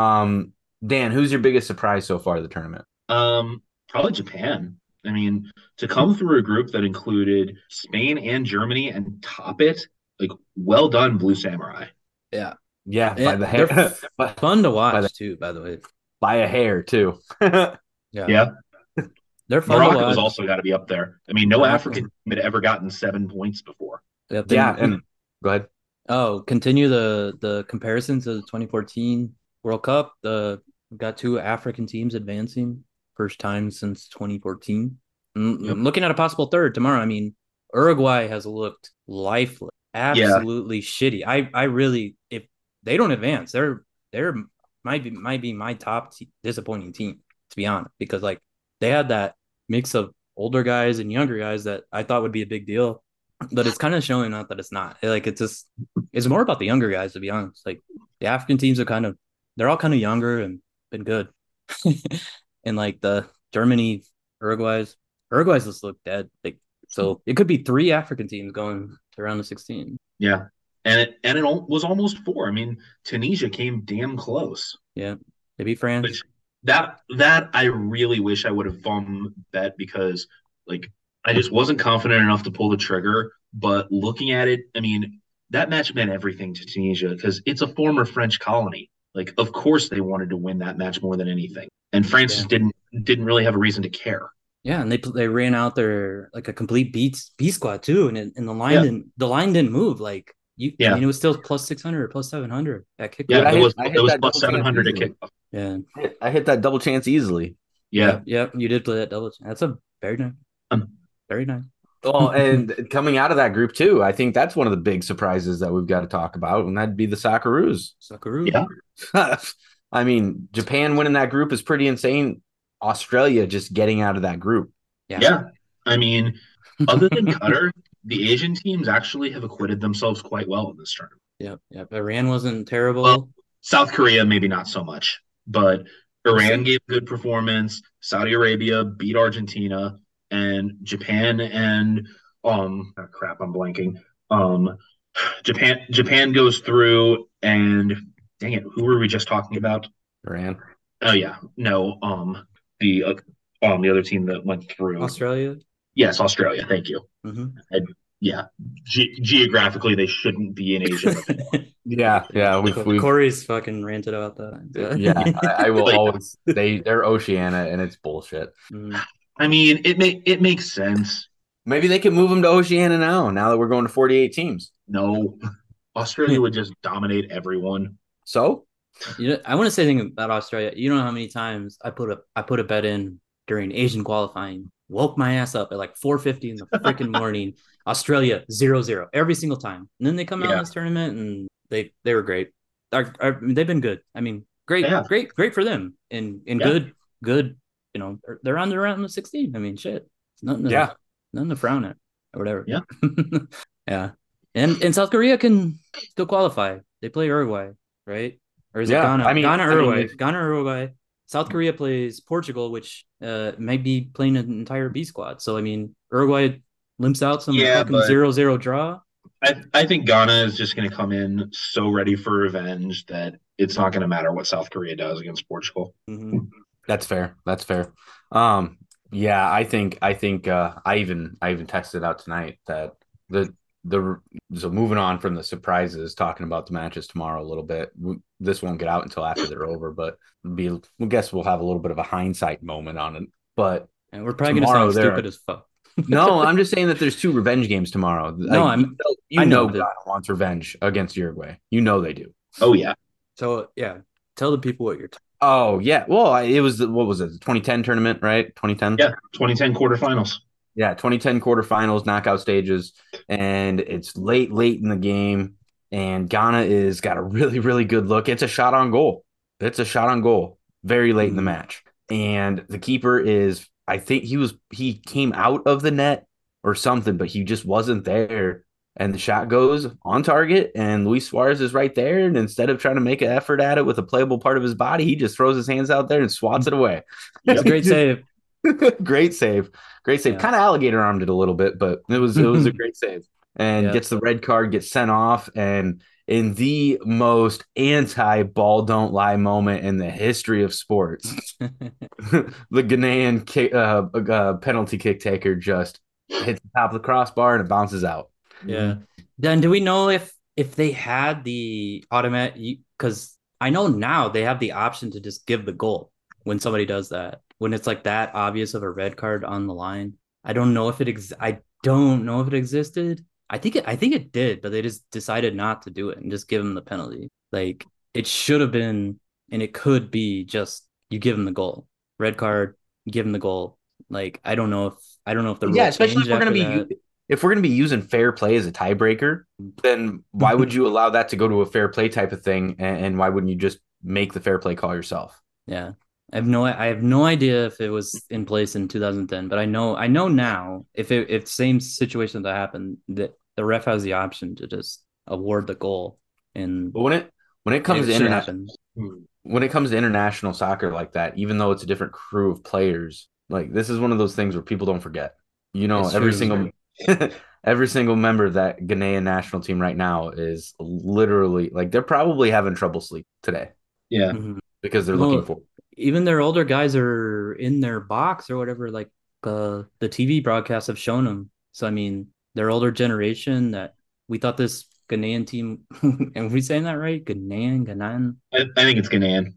Dan, who's your biggest surprise so far of the tournament? Probably Japan. I mean, to come through a group that included Spain and Germany and top it, like, well done, Blue Samurai. Yeah. Yeah, by Yeah, the they're hair, fun to by watch too, by the way. by a hair too. Yeah. Yeah, They're fun to Morocco's watch. also got to be up there. I mean, no Morocco. African team had ever gotten 7 points before. Yeah, Yeah, and go ahead. continue the comparison to the 2014 World Cup. We've got 2 African teams advancing, first time since 2014. Yep. Looking at a possible third tomorrow. I mean, Uruguay has looked lifeless, Yeah, absolutely shitty. I really, if they don't advance, they're might be my top disappointing team, to be honest, because like they had that mix of older guys and younger guys that I thought would be a big deal, but it's kind of showing out that it's not. Like it's more about the younger guys, to be honest. Like the African teams are they're all kind of younger and been good, and like the Germany, Uruguay's just look dead. Like so, it could be 3 African teams going to round of 16. yeah, and it was almost 4. I mean, Tunisia came damn close. Yeah, maybe France. Which that I really wish I would have bet because like I just wasn't confident enough to pull the trigger. But looking at it, I mean, that match meant everything to Tunisia because it's a former French colony. Like, of course they wanted to win that match more than anything. And France just didn't really have a reason to care. Yeah, and they ran out their like a complete B squad too, and the Yeah. line didn't move. Like I Yeah. mean, it was still plus 600 or plus 700 at kickoff. Yeah, I it hit- was I it hit was that plus double chance 700 at easily. kickoff. Yeah, I hit that double chance easily. Yeah. yeah, you did play that double. That's a very nice, Um, very nice. Well, and coming out of that group too, I think that's one of the big surprises that we've got to talk about, and that'd be the Socceroos. Socceroo. Yeah. I mean, Japan winning that group is pretty insane. Australia just getting out of that group. Yeah. I mean, other than Qatar, the Asian teams actually have acquitted themselves quite well in this tournament. Yep. Iran wasn't terrible. Well, South Korea, maybe not so much, but Iran gave a good performance. Saudi Arabia beat Argentina, and Japan and crap, I'm blanking. Japan goes through, and dang it, who were we just talking about? Iran. Oh yeah, no, the other team that went through. Australia. Yes, Australia. Thank you. Mm-hmm. Yeah, geographically they shouldn't be in Asia. Yeah. We've Corey's fucking ranted about that. yeah. I will Like- always. They're Oceania, and it's bullshit. Mm. I mean, it makes sense, Maybe they can move him to Oceania now that we're going to 48 teams. No, Australia would just dominate everyone. So I want to say something about Australia. You know how many times I put a bet in during Asian qualifying, woke my ass up at like 4:50 in the freaking morning. Australia 0-0 every single time, and then they come out in Yeah. this tournament and they were great. They've been good. I mean, great, Yeah. great for them, and Yeah. good. You know, they're on the round of 16. I mean, shit, it's nothing to frown at or whatever. Yeah. Yeah, and South Korea can still qualify. They play Uruguay, right? Or is it yeah, Ghana? I mean, Uruguay. Ghana, Uruguay. South Korea plays Portugal, which might be playing an entire B squad. So I mean, Uruguay limps out some Yeah, fucking but 0-0 draw. I think Ghana is just going to come in so ready for revenge that it's not going to matter what South Korea does against Portugal. Mm-hmm. That's fair. That's fair. Yeah, I think I even texted out tonight that the so moving on from the surprises, talking about the matches tomorrow a little bit. This won't get out until after they're over, but we guess we'll have a little bit of a hindsight moment on it. But And we're probably gonna sound stupid as fuck. No, I'm just saying that there's 2 revenge games tomorrow. No, I know Ghana wants revenge against Uruguay. You know they do. Oh yeah. So yeah, tell the people what you're talking. Oh yeah. Well, it was what was it? The 2010 tournament, right? 2010. Yeah. 2010 quarterfinals. Yeah, 2010 quarterfinals, knockout stages, and it's late in the game, and Ghana is got a really, really good look. It's a shot on goal. Very late in the match. And the keeper is, I think he came out of the net or something, but he just wasn't there. And the shot goes on target, and Luis Suarez is right there. And instead of trying to make an effort at it with a playable part of his body, he just throws his hands out there and swats it away. It's a great save. Great save. Yeah. Kind of alligator armed it a little bit, but it was a great save. And gets the red card, gets sent off, and in the most anti-ball don't lie moment in the history of sports, the Ghanaian penalty kick taker just hits the top of the crossbar and it bounces out. Yeah. Then do we know if they had the automatic? Because I know now they have the option to just give the goal when somebody does that. When it's like that obvious of a red card on the line. I don't know if it existed. I think it did, but they just decided not to do it and just give him the penalty. Like it should have been, and it could be just you give him the goal, red card, give him the goal. Like I don't know if the rule especially if we're gonna be using fair play as a tiebreaker, then why would you allow that to go to a fair play type of thing, and why wouldn't you just make the fair play call yourself? Yeah. I have no idea if it was in place in 2010, but I know now if same situation that happened, that the ref has the option to just award the goal. And but when it comes to international soccer like that, even though it's a different crew of players, like this is one of those things where people don't forget. You know, every single member of that Ghanaian national team right now is literally like they're probably having trouble sleep today. Yeah, because they're looking for. Even their older guys are in their box or whatever, like the TV broadcasts have shown them. So, I mean, their older generation that we thought this Ghanaian team, and are we saying that right? Ghanaian? I think it's Ghanaian.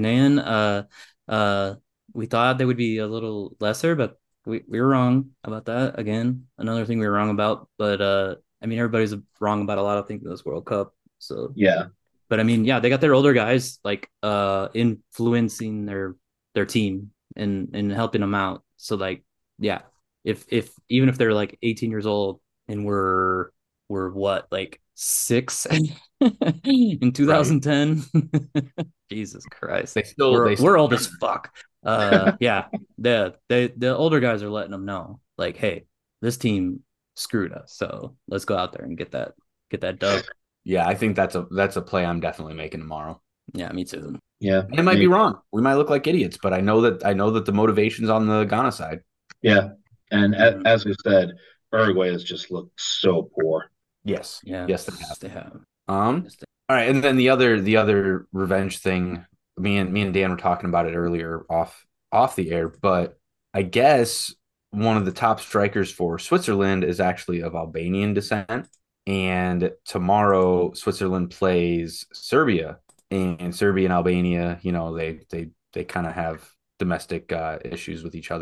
We thought they would be a little lesser, but we were wrong about that. Again, another thing we were wrong about. But, I mean, everybody's wrong about a lot of things in this World Cup. So, yeah. But I mean, yeah, they got their older guys like influencing their team and helping them out. So like, yeah, if even if they're like 18 years old and we're what, like 6 in 2010, right. Jesus Christ, we're old as fuck. Yeah, the older guys are letting them know like, hey, this team screwed us, so let's go out there and get that dub. Yeah, I think that's a play I'm definitely making tomorrow. Yeah, me too. Yeah, it might be wrong. We might look like idiots, but I know that the motivation's on the Ghana side. Yeah, and as we said, Uruguay has just looked so poor. Yes. Yeah. Yes, they have. All right, and then the other revenge thing. Me and Dan were talking about it earlier off the air, but I guess one of the top strikers for Switzerland is actually of Albanian descent. And tomorrow, Switzerland plays Serbia, and Serbia and Albania, you know, they kind of have domestic issues with each other.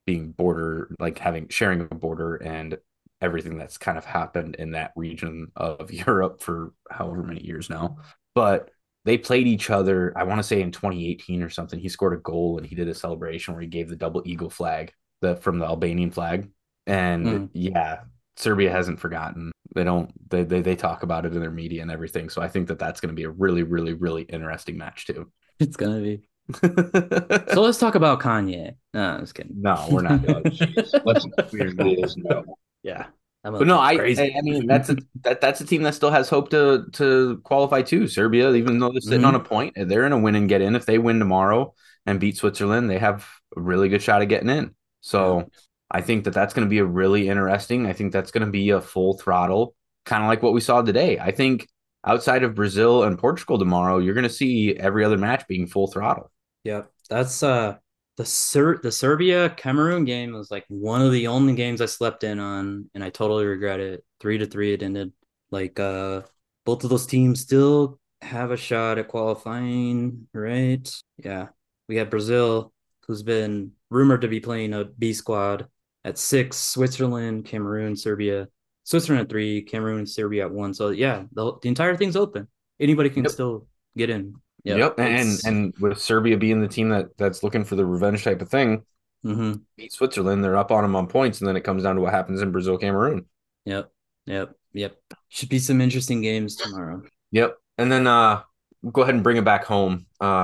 being border, like sharing a border and everything that's kind of happened in that region of Europe for however many years now. But they played each other, I want to say in 2018 or something. He scored a goal and he did a celebration where he gave the double eagle flag from the Albanian flag. And yeah, Serbia hasn't forgotten. They talk about it in their media and everything. So I think that's going to be a really, really, really interesting match too. It's gonna be. So let's talk about Kanye. No, I'm just kidding. No, we're not doing No. Yeah. But no, I mean that's a team that still has hope to qualify too. Serbia, even though they're sitting on a point, they're in a win and get in. If they win tomorrow and beat Switzerland, they have a really good shot of getting in. So I think that's going to be a really interesting. I think that's going to be a full throttle, kind of like what we saw today. I think outside of Brazil and Portugal tomorrow, you're going to see every other match being full throttle. Yep. That's the Serbia Cameroon game was like one of the only games I slept in on, and I totally regret it. 3-3 it ended. Like both of those teams still have a shot at qualifying, right? Yeah. We had Brazil, who's been rumored to be playing a B squad at 6, Switzerland, Cameroon, Serbia. Switzerland at 3, Cameroon, Serbia at 1. So yeah, the entire thing's open. Anybody can still get in. Yep. And with Serbia being the team that's looking for the revenge type of thing, beat Switzerland, they're up on them on points, and then it comes down to what happens in Brazil, Cameroon. Yep. Should be some interesting games tomorrow. Yep. And then go ahead and bring it back home.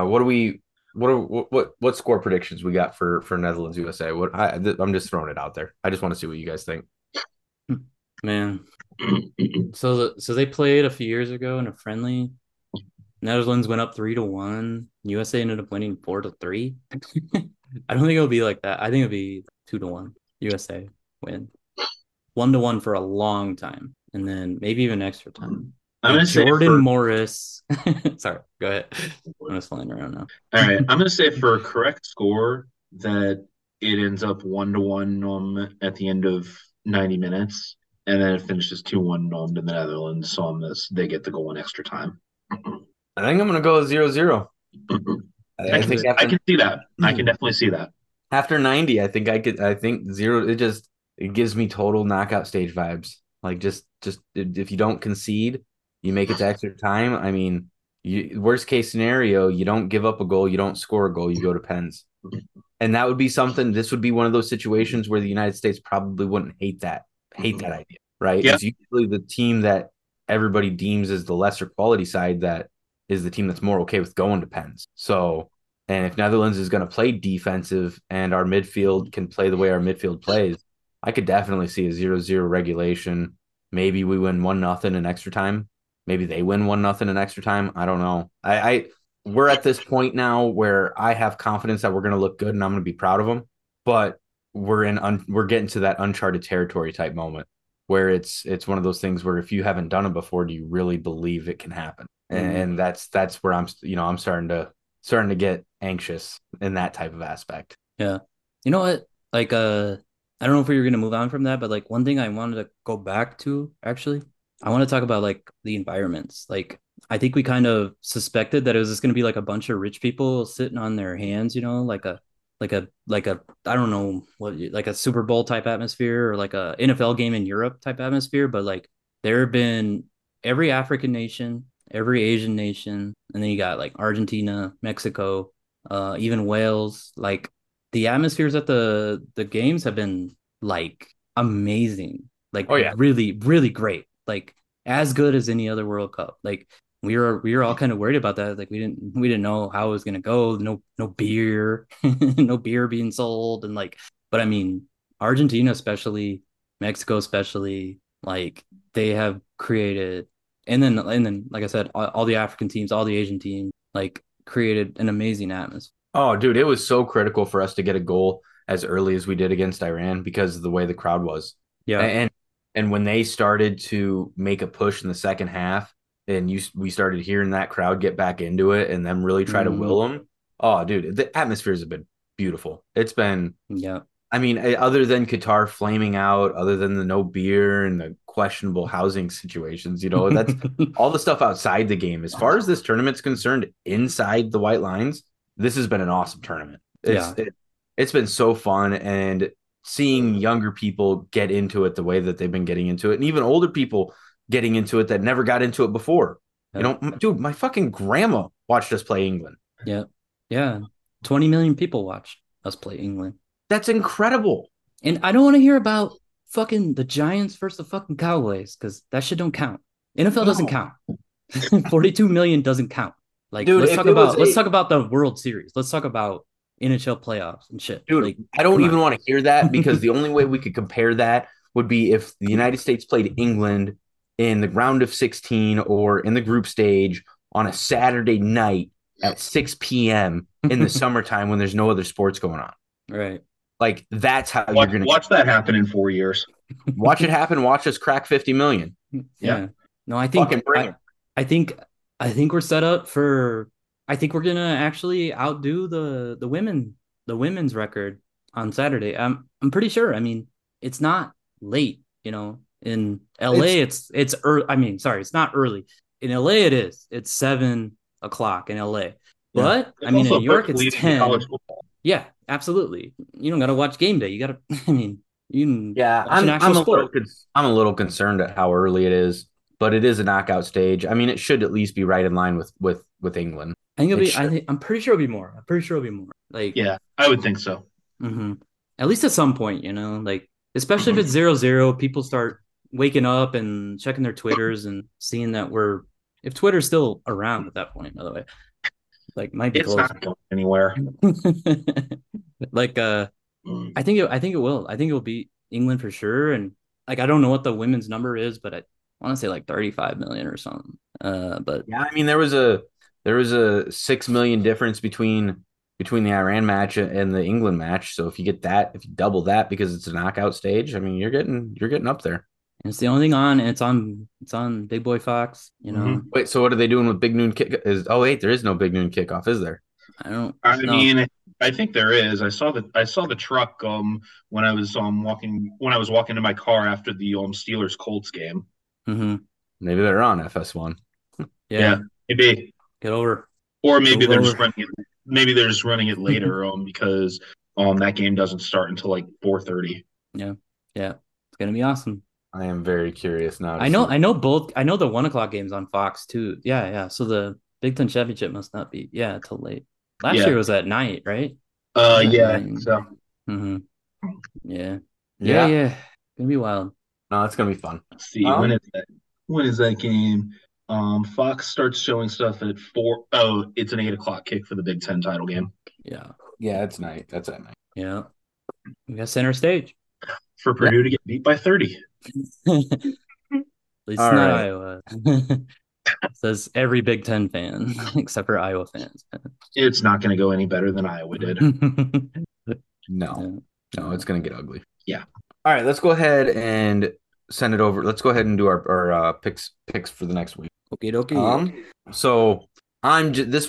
What score predictions we got for Netherlands USA? I'm just throwing it out there. I just want to see what you guys think. Man. So they played a few years ago in a friendly. Netherlands went up 3-1. USA ended up winning 4-3. I don't think it'll be like that. I think it'll be 2-1. USA win 1-1 for a long time, and then maybe even extra time. I'm gonna say Jordan Morris. Sorry, go ahead. I'm just flying around now. All right, I'm gonna say for a correct score that it ends up 1-1 at the end of 90 minutes, and then it finishes 2-1 to the Netherlands. So on this, they get the goal in extra time. I think I'm going to go 0-0. I can see that. I can definitely see that. After 90, I think 0, it gives me total knockout stage vibes. Like just if you don't concede, you make it to extra time. I mean, worst case scenario, you don't give up a goal, you don't score a goal, you go to pens. And that would be something, this would be one of those situations where the United States probably wouldn't hate that idea, right? Yep. It's usually the team that everybody deems as the lesser quality side that is the team that's more okay with going to pens. So, and if Netherlands is going to play defensive and our midfield can play the way our midfield plays, I could definitely see a 0-0 regulation. Maybe we win 1-0 in extra time. Maybe they win 1-0 in extra time. I don't know. We're at this point now where I have confidence that we're going to look good and I'm going to be proud of them. But we're getting to that uncharted territory type moment where it's one of those things where if you haven't done it before, do you really believe it can happen? And that's where I'm starting to get anxious in that type of aspect. Yeah. You know what? Like, I don't know if we were going to move on from that, but like one thing I wanted to go back to, actually, I want to talk about like the environments. Like, I think we kind of suspected that it was just going to be like a bunch of rich people sitting on their hands, like a I don't know what, like a Super Bowl type atmosphere or like a NFL game in Europe type atmosphere. But like there have been every African nation, every Asian nation, and then you got like Argentina, Mexico, even Wales. Like the atmospheres at the games have been like amazing, like really, really great, like as good as any other World Cup. Like we were all kind of worried about that. Like we didn't know how it was gonna go. No beer, no beer being sold, and like, but I mean, Argentina especially, Mexico especially, like they have created. And then, like I said, all the African teams, all the Asian teams, like created an amazing atmosphere. Oh, dude, it was so critical for us to get a goal as early as we did against Iran because of the way the crowd was. Yeah. And when they started to make a push in the second half and we started hearing that crowd get back into it and them really try to will them. Oh, dude, the atmospheres have been beautiful. It's been, I mean, other than Qatar flaming out, other than the no beer and the questionable housing situations, that's all the stuff outside the game. As far as this tournament's concerned, inside the white lines, this has been an awesome tournament. it's been so fun, and seeing younger people get into it the way that they've been getting into it, and even older people getting into it that never got into it before. Yeah. Dude, my fucking grandma watched us play England. Yeah. Yeah. 20 million people watched us play England. That's incredible. And I don't want to hear about fucking the Giants versus the fucking Cowboys because that shit don't count. NFL doesn't count. 42 million doesn't count. Like, dude, let's talk about the World Series. Let's talk about NHL playoffs and shit. Dude, like, I don't even want to hear that because the only way we could compare that would be if the United States played England in the round of 16 or in the group stage on a Saturday night at 6 p.m. in the summertime when there's no other sports going on. Right. Like, that's how Watch, you're going to watch that happen in 4 years. watch it happen. Watch us crack 50 million. Yeah. No, I think I think we're set up for. I think we're gonna actually outdo the women's record on Saturday. I'm pretty sure. I mean, it's not late. In LA, it's early. I mean, sorry, it's not early. In LA, it is. It's 7 o'clock in LA. But I mean, in New York, it's 10. Yeah, absolutely. You don't gotta watch game day. You gotta. I mean, you can. Yeah, watch an actual sport. I'm a little concerned at how early it is, but it is a knockout stage. I mean, it should at least be right in line with England. I think it'll be. I'm pretty sure it'll be more. I'm pretty sure it'll be more. Like, yeah, I would think so. Mm-hmm. At least at some point, like especially if it's 0-0, people start waking up and checking their Twitters and seeing that if Twitter's still around at that point, by the way, like might be it's close. not going anywhere. Like, I think it will. I think it will be England for sure. And like, I don't know what the women's number is, but I want to say like 35 million or something. But yeah, I mean, there was a 6 million difference between the Iran match and the England match. So if you double that because it's a knockout stage, I mean, you're getting up there. And it's the only thing on, and it's on Big Boy Fox. Mm-hmm. Wait, so what are they doing with Big Noon kick? Wait, there is no Big Noon kickoff, is there? I mean, I think there is. I saw the truck when I was walking to my car after the Steelers Colts game. Mm-hmm. Maybe they're on FS1. Yeah, maybe get over. Or maybe they're just running it. Maybe they're just running it later because that game doesn't start until like 4:30. Yeah, it's gonna be awesome. I am very curious now. I know both. I know the 1 o'clock game's on Fox too. Yeah. So the Big Ten Championship must not be till late. Last year was at night, right? Yeah. So. Mm-hmm. Yeah. Gonna be wild. No, it's gonna be fun. Let's see, when is that game? Fox starts showing stuff at 4. Oh, it's an 8 o'clock kick for the Big Ten title game. Yeah, it's night. That's at night. Yeah, we got center stage for Purdue to get beat by 30. At least not Iowa. Says every Big Ten fan except for Iowa fans. It's not going to go any better than Iowa did. No, it's going to get ugly. Yeah. All right, let's go ahead and send it over. Let's go ahead and do our picks for the next week. Okay. So I'm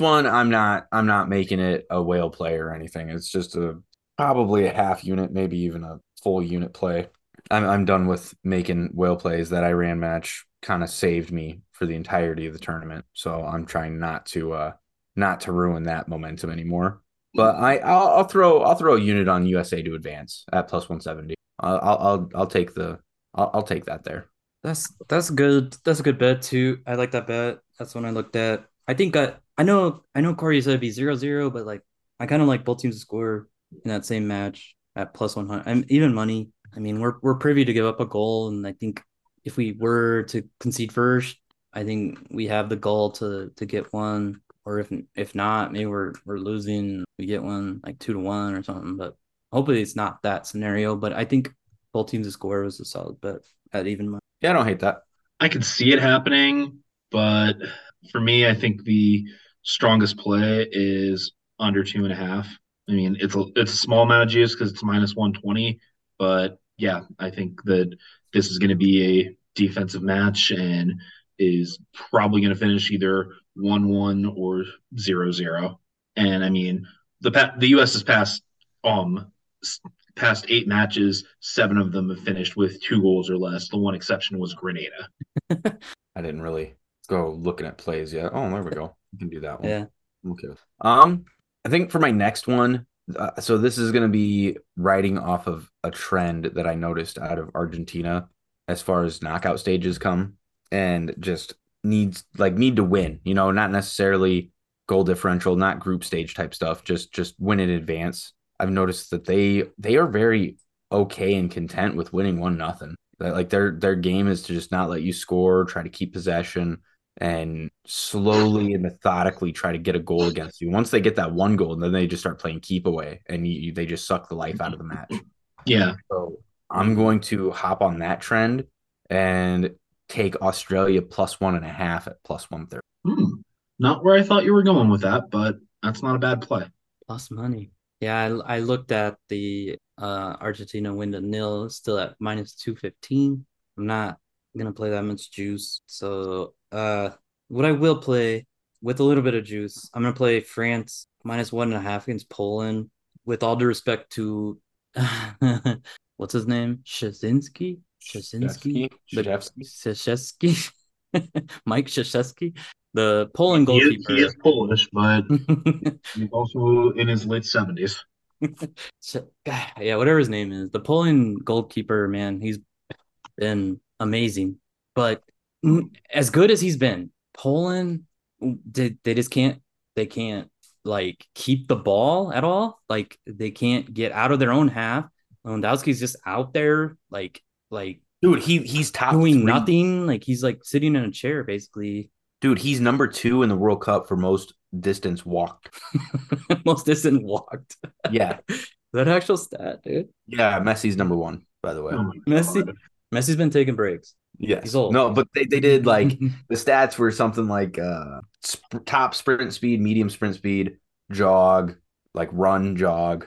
not making it a whale play or anything. It's just probably a half unit, maybe even a full unit play. I'm done with making whale plays. That Iran match kind of saved me for the entirety of the tournament, so I'm trying not to ruin that momentum anymore. But I'll throw a unit on USA to advance at +170. I'll take that there. That's good. That's a good bet too. I like that bet. That's one I looked at. I think I know Corey said it'd be 0-0, but like I kind of like both teams to score in that same match at +100. I'm even money. I mean, we're privy to give up a goal, and I think if we were to concede first, I think we have the goal to get one. Or if not, maybe we're losing. We get one like 2-1 or something. But hopefully it's not that scenario. But I think both teams to score was a solid bet at even money. Yeah, I don't hate that. I can see it happening, but for me, I think the strongest play is under 2.5. I mean, it's a small amount of juice because it's -120, but yeah, I think that this is going to be a defensive match and is probably going to finish either 1-1 or 0-0. And I mean, the U.S. has past 8 matches, 7 of them have finished with 2 goals or less. The one exception was Grenada. I didn't really go looking at plays yet. Oh, there we go. You can do that one. Yeah. Okay. I think for my next one, So this is going to be riding off of a trend that I noticed out of Argentina as far as knockout stages come, and just need to win, not necessarily goal differential, not group stage type stuff, just win in advance. I've noticed that they are very okay and content with winning 1-0. Like their game is to just not let you score, try to keep possession, and slowly and methodically try to get a goal against you. Once they get that one goal, then they just start playing keep away, and they just suck the life out of the match. Yeah. So I'm going to hop on that trend and take Australia +1.5 at +130. Not where I thought you were going with that, but that's not a bad play. Plus money. Yeah, I looked at the Argentina win to nil, still at -215. I'm not gonna play that much juice. So what I will play with a little bit of juice, I'm gonna play France -1.5 against Poland. With all due respect to what's his name? Szczecinski? Krzyzewski? Mike Krzyzewski? The Poland He goalkeeper. is Polish, but he's also in his late 70s. Yeah, whatever his name is. The Poland goalkeeper, man, he's been amazing. But as good as he's been, Poland, they just can't like keep the ball at all. Like they can't get out of their own half. Lewandowski's just out there like Dude, he's top doing 3. nothing. Like he's like sitting in a chair basically. Dude, he's number 2 in the World Cup for most distance walked. Most distant walked. Yeah. Is that actual stat, dude? Yeah, Messi's number 1, by the way. Oh my Messi, God. Messi's been taking breaks. Yes. He's old. No, but they did like the stats were something like top sprint speed, medium sprint speed, jog, like run, jog,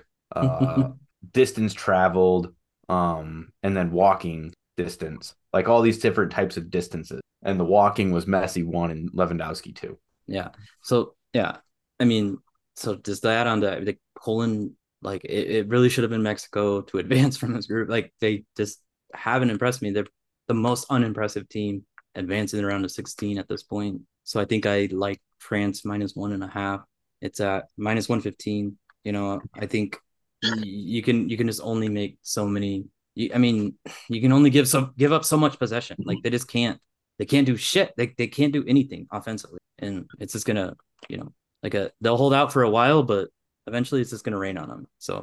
distance traveled, and then walking distance. Like all these different types of distances. And the walking was Messi 1 and Lewandowski 2. Yeah. So yeah, I mean, so just to add on to like Poland, like it really should have been Mexico to advance from this group. Like they just haven't impressed me. They're the most unimpressive team advancing around to 16 at this point. So I think I like France -1.5. It's at -115. I think you can just only make so many. I mean, you can only give up so much possession. Like they just can't. They can't do shit. They can't do anything offensively, and it's just gonna, they'll hold out for a while, but eventually it's just gonna rain on them. So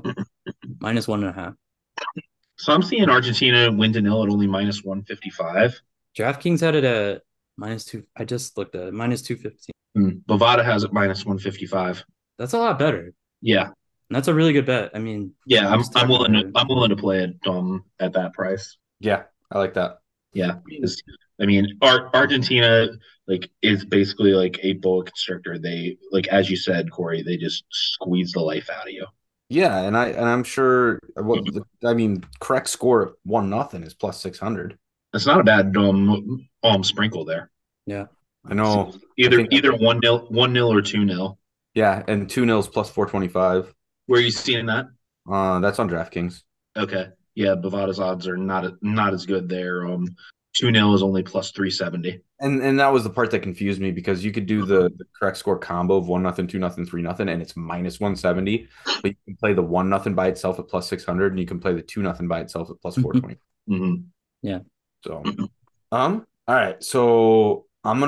-1.5. So I'm seeing Argentina win to nil at only -155. DraftKings had it at -2. I just looked at it, -215. Bovada has it -155. That's a lot better. Yeah, And that's a really good bet. I mean, yeah, I'm willing about it. I'm willing to play it at that price. Yeah, I like that. Yeah, because I mean, Argentina is basically like a bullet constrictor. They as you said, Corey, they just squeeze the life out of you. Yeah, and I'm sure correct score of 1-0 is +600. It's not a bad sprinkle there. Yeah. I know. Either I think 1-0 or 2-0. Yeah, and 2-0 is +425. Where are you seeing that? That's on DraftKings. Okay. Yeah, Bovada's odds are not as good there. 2-0 is only +370. And that was the part that confused me because you could do the correct score combo of 1-0, 2-0, 3-0, and it's -170. But you can play the 1-0 by itself at +600, and you can play the 2-0 by itself at +420. Yeah. So, all right. So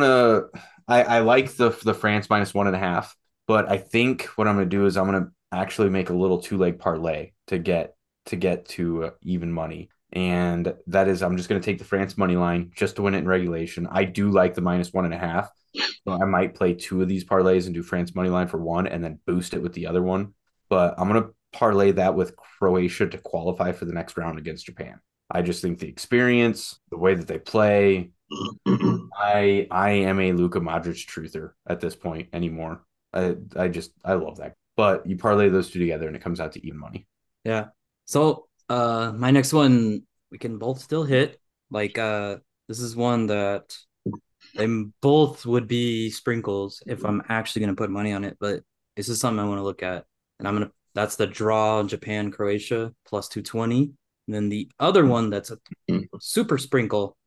I like the France -1.5, but I think what I'm gonna do is I'm gonna actually make a little 2-leg parlay to get to even money. And that is, I'm just going to take the France money line just to win it in regulation. I do like the -1.5. So I might play 2 of these parlays and do France money line for 1 and then boost it with the other one. But I'm going to parlay that with Croatia to qualify for the next round against Japan. I just think the experience, the way that they play, I am a Luka Modric truther at this point anymore. I love that. But you parlay those 2 together and it comes out to even money. Yeah. So my next one we can both still hit. This is one that they both would be sprinkles if I'm actually gonna put money on it, but this is something I want to look at. And that's the draw Japan Croatia +220. And then the other one that's a super sprinkle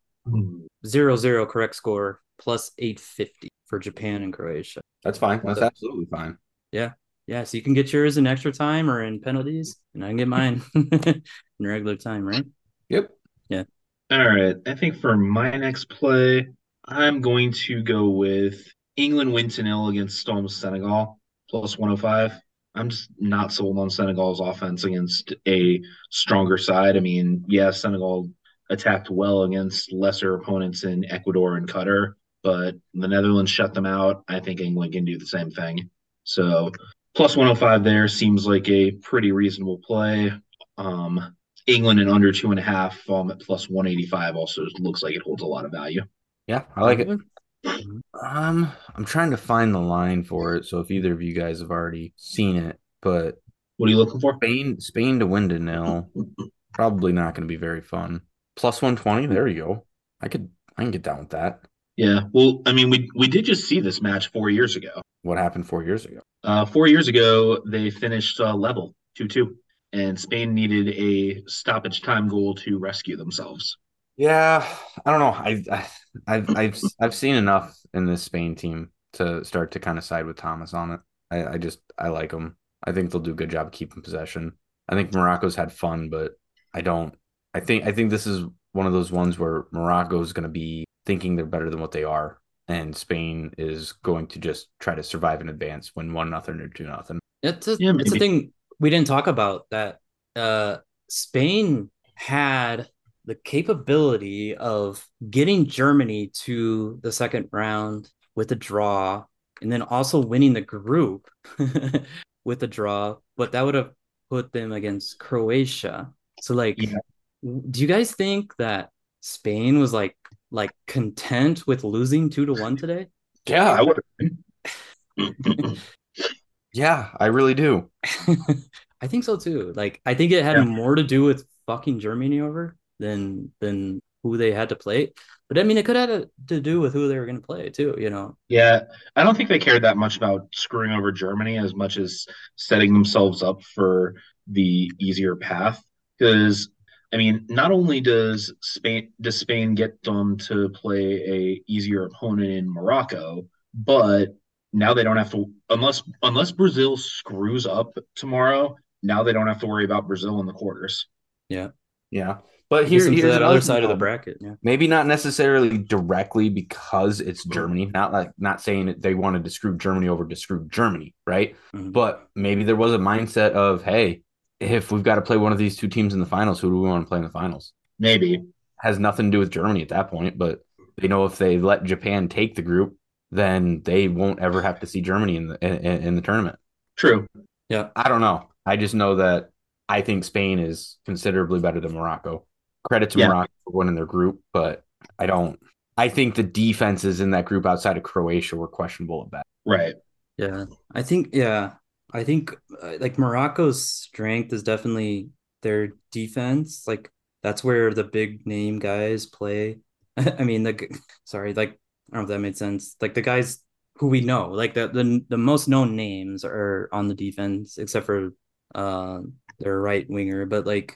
0-0 correct score +850 for Japan and Croatia. That's fine. That's absolutely fine. Yeah. Yeah, so you can get yours in extra time or in penalties, and I can get mine in regular time, right? Yep. Yeah. All right. I think for my next play, I'm going to go with England win to nil against Storm Senegal plus 105. I'm just not sold on Senegal's offense against a stronger side. I mean, yeah, Senegal attacked well against lesser opponents in Ecuador and Qatar, but the Netherlands shut them out. I think England can do the same thing. So plus 105 there seems like a pretty reasonable play. England in under 2.5 at plus 185 also looks like it holds a lot of value. Yeah, I like it. Mhm. I'm trying to find the line for it. So if either of you guys have already seen it, but What are you looking for? Spain to win to nil, probably not going to be very fun. Plus 120, there you go. I can get down with that. Yeah, well, I mean, we did just see this match 4 years ago. What happened 4 years ago? 4 years ago, they finished level 2-2, and Spain needed a stoppage time goal to rescue themselves. Yeah, I don't know. I've seen enough in this Spain team to start to kind of side with Thomas on it. I like them. I think they'll do a good job of keeping possession. I think Morocco's had fun, but I don't. I think this is one of those ones where Morocco's going to be thinking they're better than what they are, and Spain is going to just try to survive in advance, win 1-0 or 2-0. It's a thing we didn't talk about that Spain had the capability of getting Germany to the second round with a draw and then also winning the group with a draw, but that would have put them against Croatia. So like Yeah, Mm-hmm. do you guys think that Spain was like content with losing 2-1 today? I Yeah, would. yeah, I really do. I think so too. Like I think it had Yeah. more to do with fucking Germany over than who they had to play. But I mean, it could have to do with who they were going to play too. You know? Yeah, I don't think they cared that much about screwing over Germany as much as setting themselves up for the easier path. Because I mean, not only does Spain get them to play a easier opponent in Morocco, but now they don't have to unless Brazil screws up tomorrow. Now they don't have to worry about Brazil in the quarters. Yeah. Yeah, but It gets them to here's that another other thing, side of the though. bracket. Yeah. Maybe not necessarily directly because it's Germany. Not saying that they wanted to screw Germany over to screw Germany, right? Mhm. But maybe there was a mindset of, hey, if we've got to play one of these two teams in the finals, who do we want to play in the finals? Maybe. Has nothing to do with Germany at that point, but they know if they let Japan take the group, then they won't ever have to see Germany in the tournament. True. Yeah. I don't know. I just know that I think Spain is considerably better than Morocco. Credit to Yeah. Morocco for winning their group, but I don't. I think the defenses in that group outside of Croatia were questionable at best. Right. Yeah. I think like Morocco's strength is definitely their defense. Like that's where the big name guys play. I mean, sorry, like I don't know if that made sense. Like the guys who we know, like the most known names are on the defense, except for uh their right winger. But like,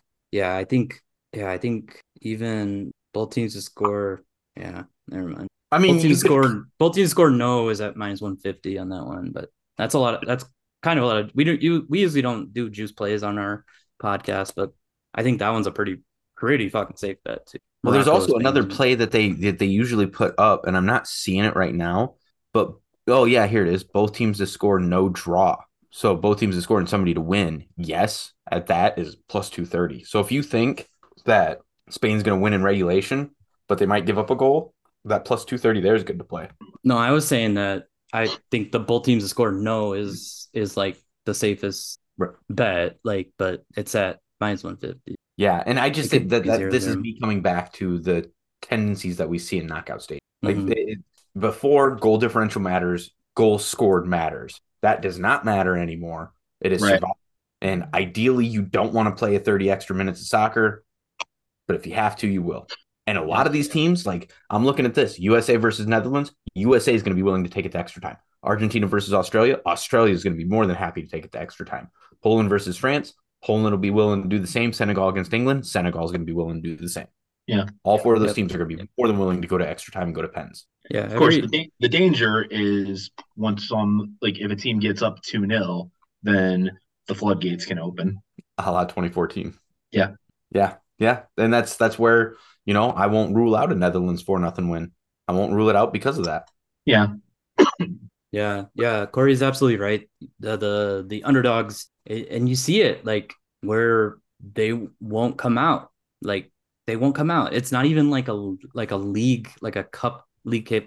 I think even both teams to score. Yeah, never mind. I mean, you could. Both teams score no is at minus 150 on that one, but that's a lot that's kind of a lot of we usually don't do juice plays on our podcast, but I think that one's a pretty fucking safe bet too. Well, there's Morocco, also another Spain. play that they usually put up, and I'm not seeing it right now. But oh yeah, here it is. Both teams to score no draw. So both teams to score and somebody to win. Yes, at that is plus 230. So if you think that Spain's going to win in regulation, but they might give up a goal, that plus 230 there is good to play. No, I was saying that I think the both teams to score no is like the safest Right. bet, like, but it's at minus 150. Yeah, and I just It think could that, be that this is 0-0. me coming back to the tendencies that we see in knockout stage. Like Mhm. before, goal differential matters, goals scored matters. That does not matter anymore. It is Right. survival. And ideally, you don't want to play a 30 extra minutes of soccer, but if you have to, you will. And a lot of these teams, like I'm looking at this USA versus Netherlands, USA is going to be willing to take it to extra time. Argentina versus Australia, Australia is going to be more than happy to take it to extra time. Poland versus France, Poland will be willing to do the same. Senegal against England, Senegal is going to be willing to do the same. Yeah. All four of those Yep. teams are going to be more than willing to go to extra time and go to pens. Yeah, Of course, the danger is once like if a team gets up 2-0, then the floodgates can open. A la 2014. Yeah. Yeah. And that's where, I won't rule out a Netherlands 4-0 win. I won't rule it out because of that. Yeah. Yeah. Corey's absolutely right. The underdogs, and you see it like where they won't come out. Like they won't come out. It's not even like a league, like a cup league cap,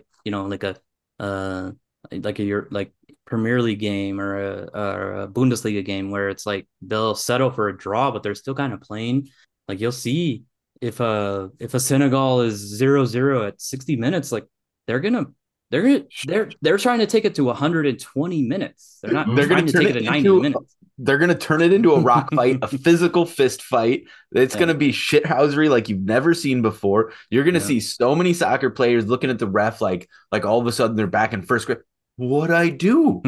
like like Premier League game or a Bundesliga game where it's like they'll settle for a draw, but they're still kind of playing. Like you'll see if a Senegal is 0-0 at 60 minutes, like they're trying to take it to 120 minutes. They're not trying to take it to 90 minutes. They're going to turn it into a rock fight, a physical fist fight. It's going to be shithousery like you've never seen before. You're going to see so many soccer players looking at the ref like all of a sudden they're back in first grade. What'd I do?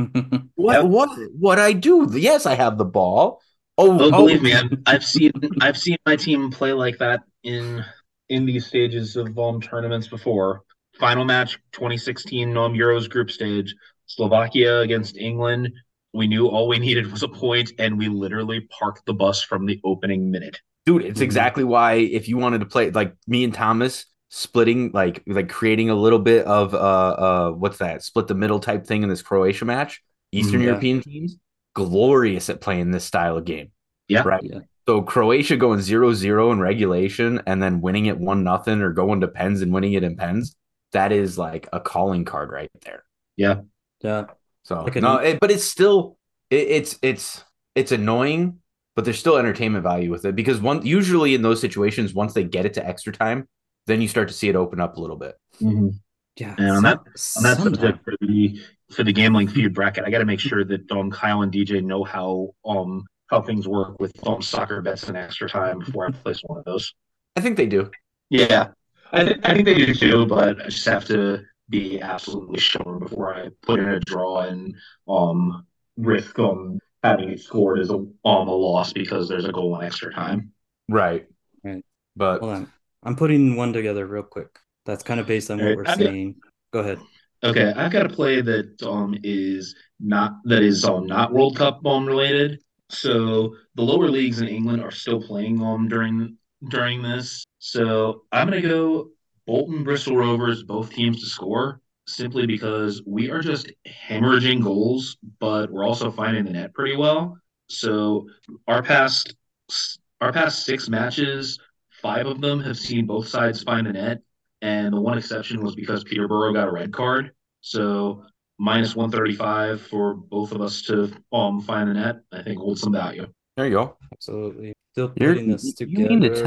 What I do? Yes, I have the ball. Believe me, I've seen my team play like that in these stages of tournaments before. Final match 2016 Euros group stage, Slovakia against England. We knew all we needed was a point, and we literally parked the bus from the opening minute. Dude, it's exactly why if you wanted to play like me and Thomas splitting, like creating a little bit of what's that? Split the middle type thing in this Croatia match. Eastern European teams glorious at playing this style of game. Yeah. Right. Yeah. So Croatia going 0-0 in regulation and then winning it 1-0 or going to pens and winning it in pens. That is like a calling card right there. Yeah. Yeah. So but it's still it's annoying, but there's still entertainment value with it because usually in those situations, once they get it to extra time, then you start to see it open up a little bit. Mm-hmm. Yeah. And on that subject for the gambling feud bracket, I got to make sure that Kyle and DJ know how things work with soccer bets and extra time before I place one of those. I think they do. Yeah, I think they do too, but I just have to be absolutely shown before I put in a draw and risk having it scored as a loss because there's a goal in extra time. Right. But hold on, I'm putting one together real quick. That's kind of based on what we're saying. Go ahead. Okay, I've got a play that is not World Cup related. So the lower leagues in England are still playing during this. So I'm going to go Bolton, Bristol Rovers, both teams to score, simply because we are just hemorrhaging goals, but we're also finding the net pretty well. So our past 6 matches, 5 of them have seen both sides find the net, and the one exception was because Peterborough got a red card. So minus 135 for both of us to find the net, I think holds some value. There you go. Absolutely. Still putting this together. You mean to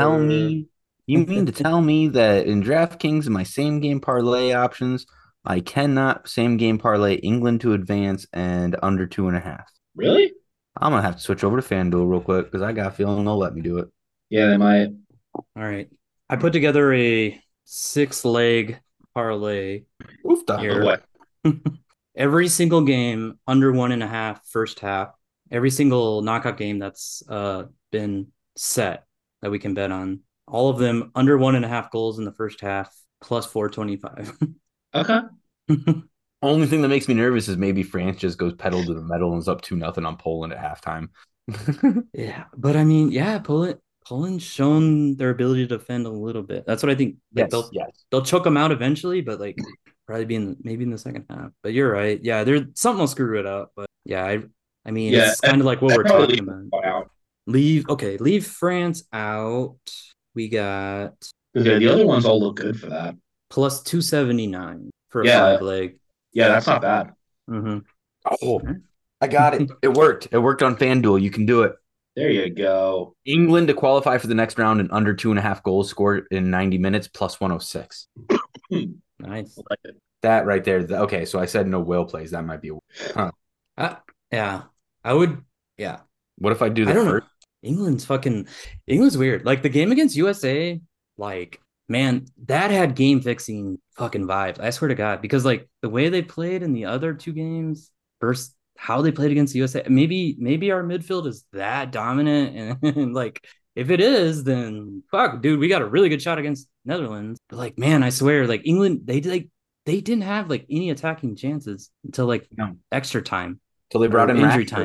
tell me that in DraftKings in my same game parlay options, I cannot same game parlay England to advance and under 2.5? Really? I'm gonna have to switch over to FanDuel real quick because I got a feeling they'll let me do it. Yeah, they might. All right. I put together a 6-leg parlay. Here. Every single game under 1.5 first half. Every single knockout game that's been set that we can bet on. All of them under 1.5 goals in the first half, plus 425. Okay. Only thing that makes me nervous is maybe France just goes pedal to the metal and is up 2-0 on Poland at halftime. Yeah, but I mean, Poland's shown their ability to defend a little bit. That's what I think. Like, they'll choke them out eventually, but like probably maybe in the second half. But you're right. Yeah, there's something will screw it up. But yeah, I mean, it's kind of like what we're talking about. Leave France out. We got the other ones all look good for that. Plus 279 for a 5-leg. Yeah, that's not bad. Mm-hmm. Oh, I got it. It worked. It worked on FanDuel. You can do it. There you go. England to qualify for the next round and under 2.5 goals scored in 90 minutes plus 106. Nice. I like it. That right there. Okay, so I said no whale plays. That might be a yeah. I would. Yeah. What if I do the first? England's weird. Like the game against USA, like, man, that had game fixing fucking vibes. I swear to God, because like the way they played in the other 2 games versus how they played against the USA, maybe our midfield is that dominant, and like if it is, then fuck, dude, we got a really good shot against Netherlands. But like, man, I swear, like England, they didn't have like any attacking chances until like extra time. Till they brought in injury Rashford. time.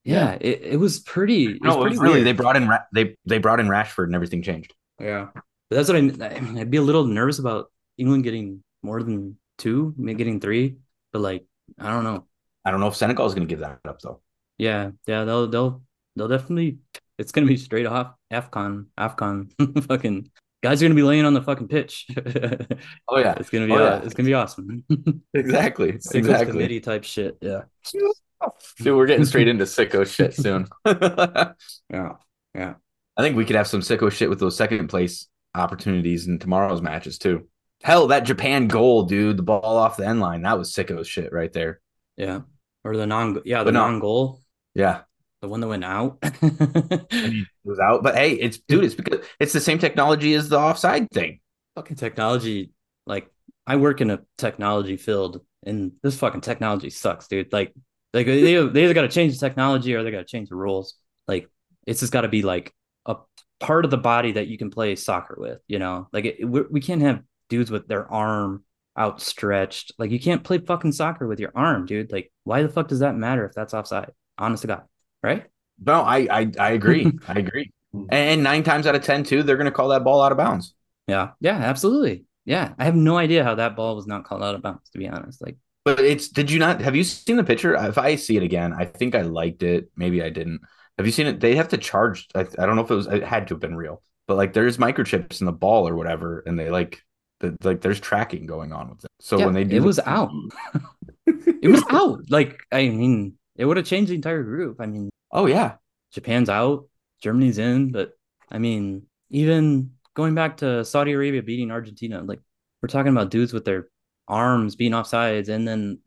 Yeah, it was pretty. It was No, it pretty was really weird. they brought in they brought in Rashford and everything changed. Yeah, but that's what I mean. I'd be a little nervous about England getting more than two, maybe getting three. But like, I don't know. I don't know if Senegal is going to give that up though. Yeah, they'll definitely. It's gonna be straight off Afcon. Fucking guys are gonna be laying on the fucking pitch. Oh yeah, It's gonna be awesome. exactly, Sickos committee type shit. Yeah. Dude, we're getting straight into sicko shit soon. Yeah. Yeah. I think we could have some sicko shit with those second place opportunities in tomorrow's matches too. Hell, that Japan goal, dude, the ball off the end line, that was sicko shit right there. Yeah. Or the But no, non-goal, yeah, the one that went out. I mean, it was out. But hey, it's because it's the same technology as the offside thing. Fucking technology. Like, I work in a technology field, and this fucking technology sucks, dude. Like they either got to change the technology or they got to change the rules. Like, it's just got to be like a part of the body that you can play soccer with. Like we can't have dudes with their arm outstretched. Like, you can't play fucking soccer with your arm, dude. Like, why the fuck does that matter if that's offside? Honest to God, right? No, I agree. I agree. And 9 times out of 10, too, they're going to call that ball out of bounds. Yeah, absolutely. Yeah, I have no idea how that ball was not called out of bounds, to be honest. Like, But did you not, have you seen the picture? If I see it again, I think I liked it. Maybe I didn't. Have you seen it? They have to charge. I don't know if it had to have been real, but like there's microchips in the ball or whatever. And they there's tracking going on with it. So yeah, when they do, it was out. It was out. Like, I mean, it would have changed the entire group. I mean, oh, yeah. Japan's out, Germany's in, but I mean, even going back to Saudi Arabia beating Argentina, like, we're talking about dudes with their arms being offsides, and then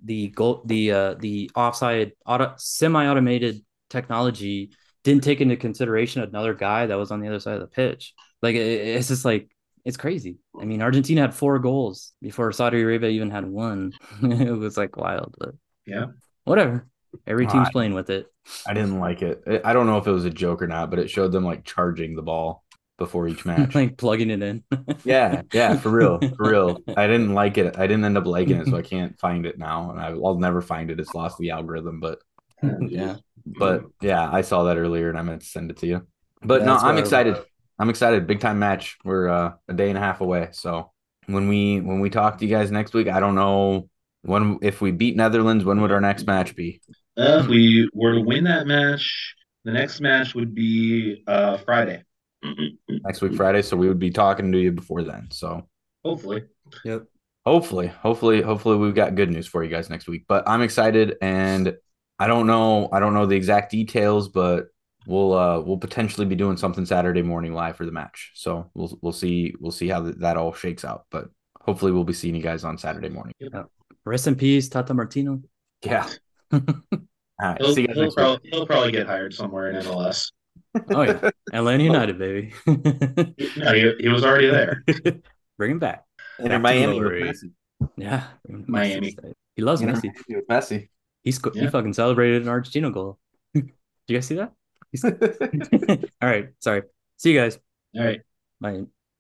the offside semi-automated technology didn't take into consideration another guy that was on the other side of the pitch. Like, it's just like, it's crazy. I mean, Argentina had 4 goals before Saudi Arabia even had 1. It was like wild, but Yeah. whatever. Every team's playing with it. I didn't like it. I don't know if it was a joke or not, but it showed them like charging the ball before each match. Like plugging it in. Yeah, for real. I didn't like it. I didn't end up liking it, so I can't find it now, and I'll never find it. It's lost the algorithm, but Yeah. I saw that earlier, and I meant to send it to you. But no, I'm excited. I'm excited. Big time match. We're a day and a half away, so when we talk to you guys next week, I don't know if we beat Netherlands. When would our next match be? If we were to win that match, the next match would be Friday. Next week, Friday. So we would be talking to you before then. So Hopefully. Yep. hopefully we've got good news for you guys next week. But I'm excited, and I don't know the exact details, but we'll potentially be doing something Saturday morning live for the match. So we'll see how that all shakes out. But hopefully we'll be seeing you guys on Saturday morning. Yep. Rest in peace, Tata Martino. Yeah. All right. See you guys next week. He'll probably get hired somewhere in MLS. Oh yeah, Atlanta United, baby. No, he was already there. Bring him back. And Back in to Miami with glory. Messi. Yeah, Miami. He loves In Messi. Miami with Messi. He fucking celebrated an Argentina goal. Did you guys see that? All right, sorry. See you guys. All right. Bye.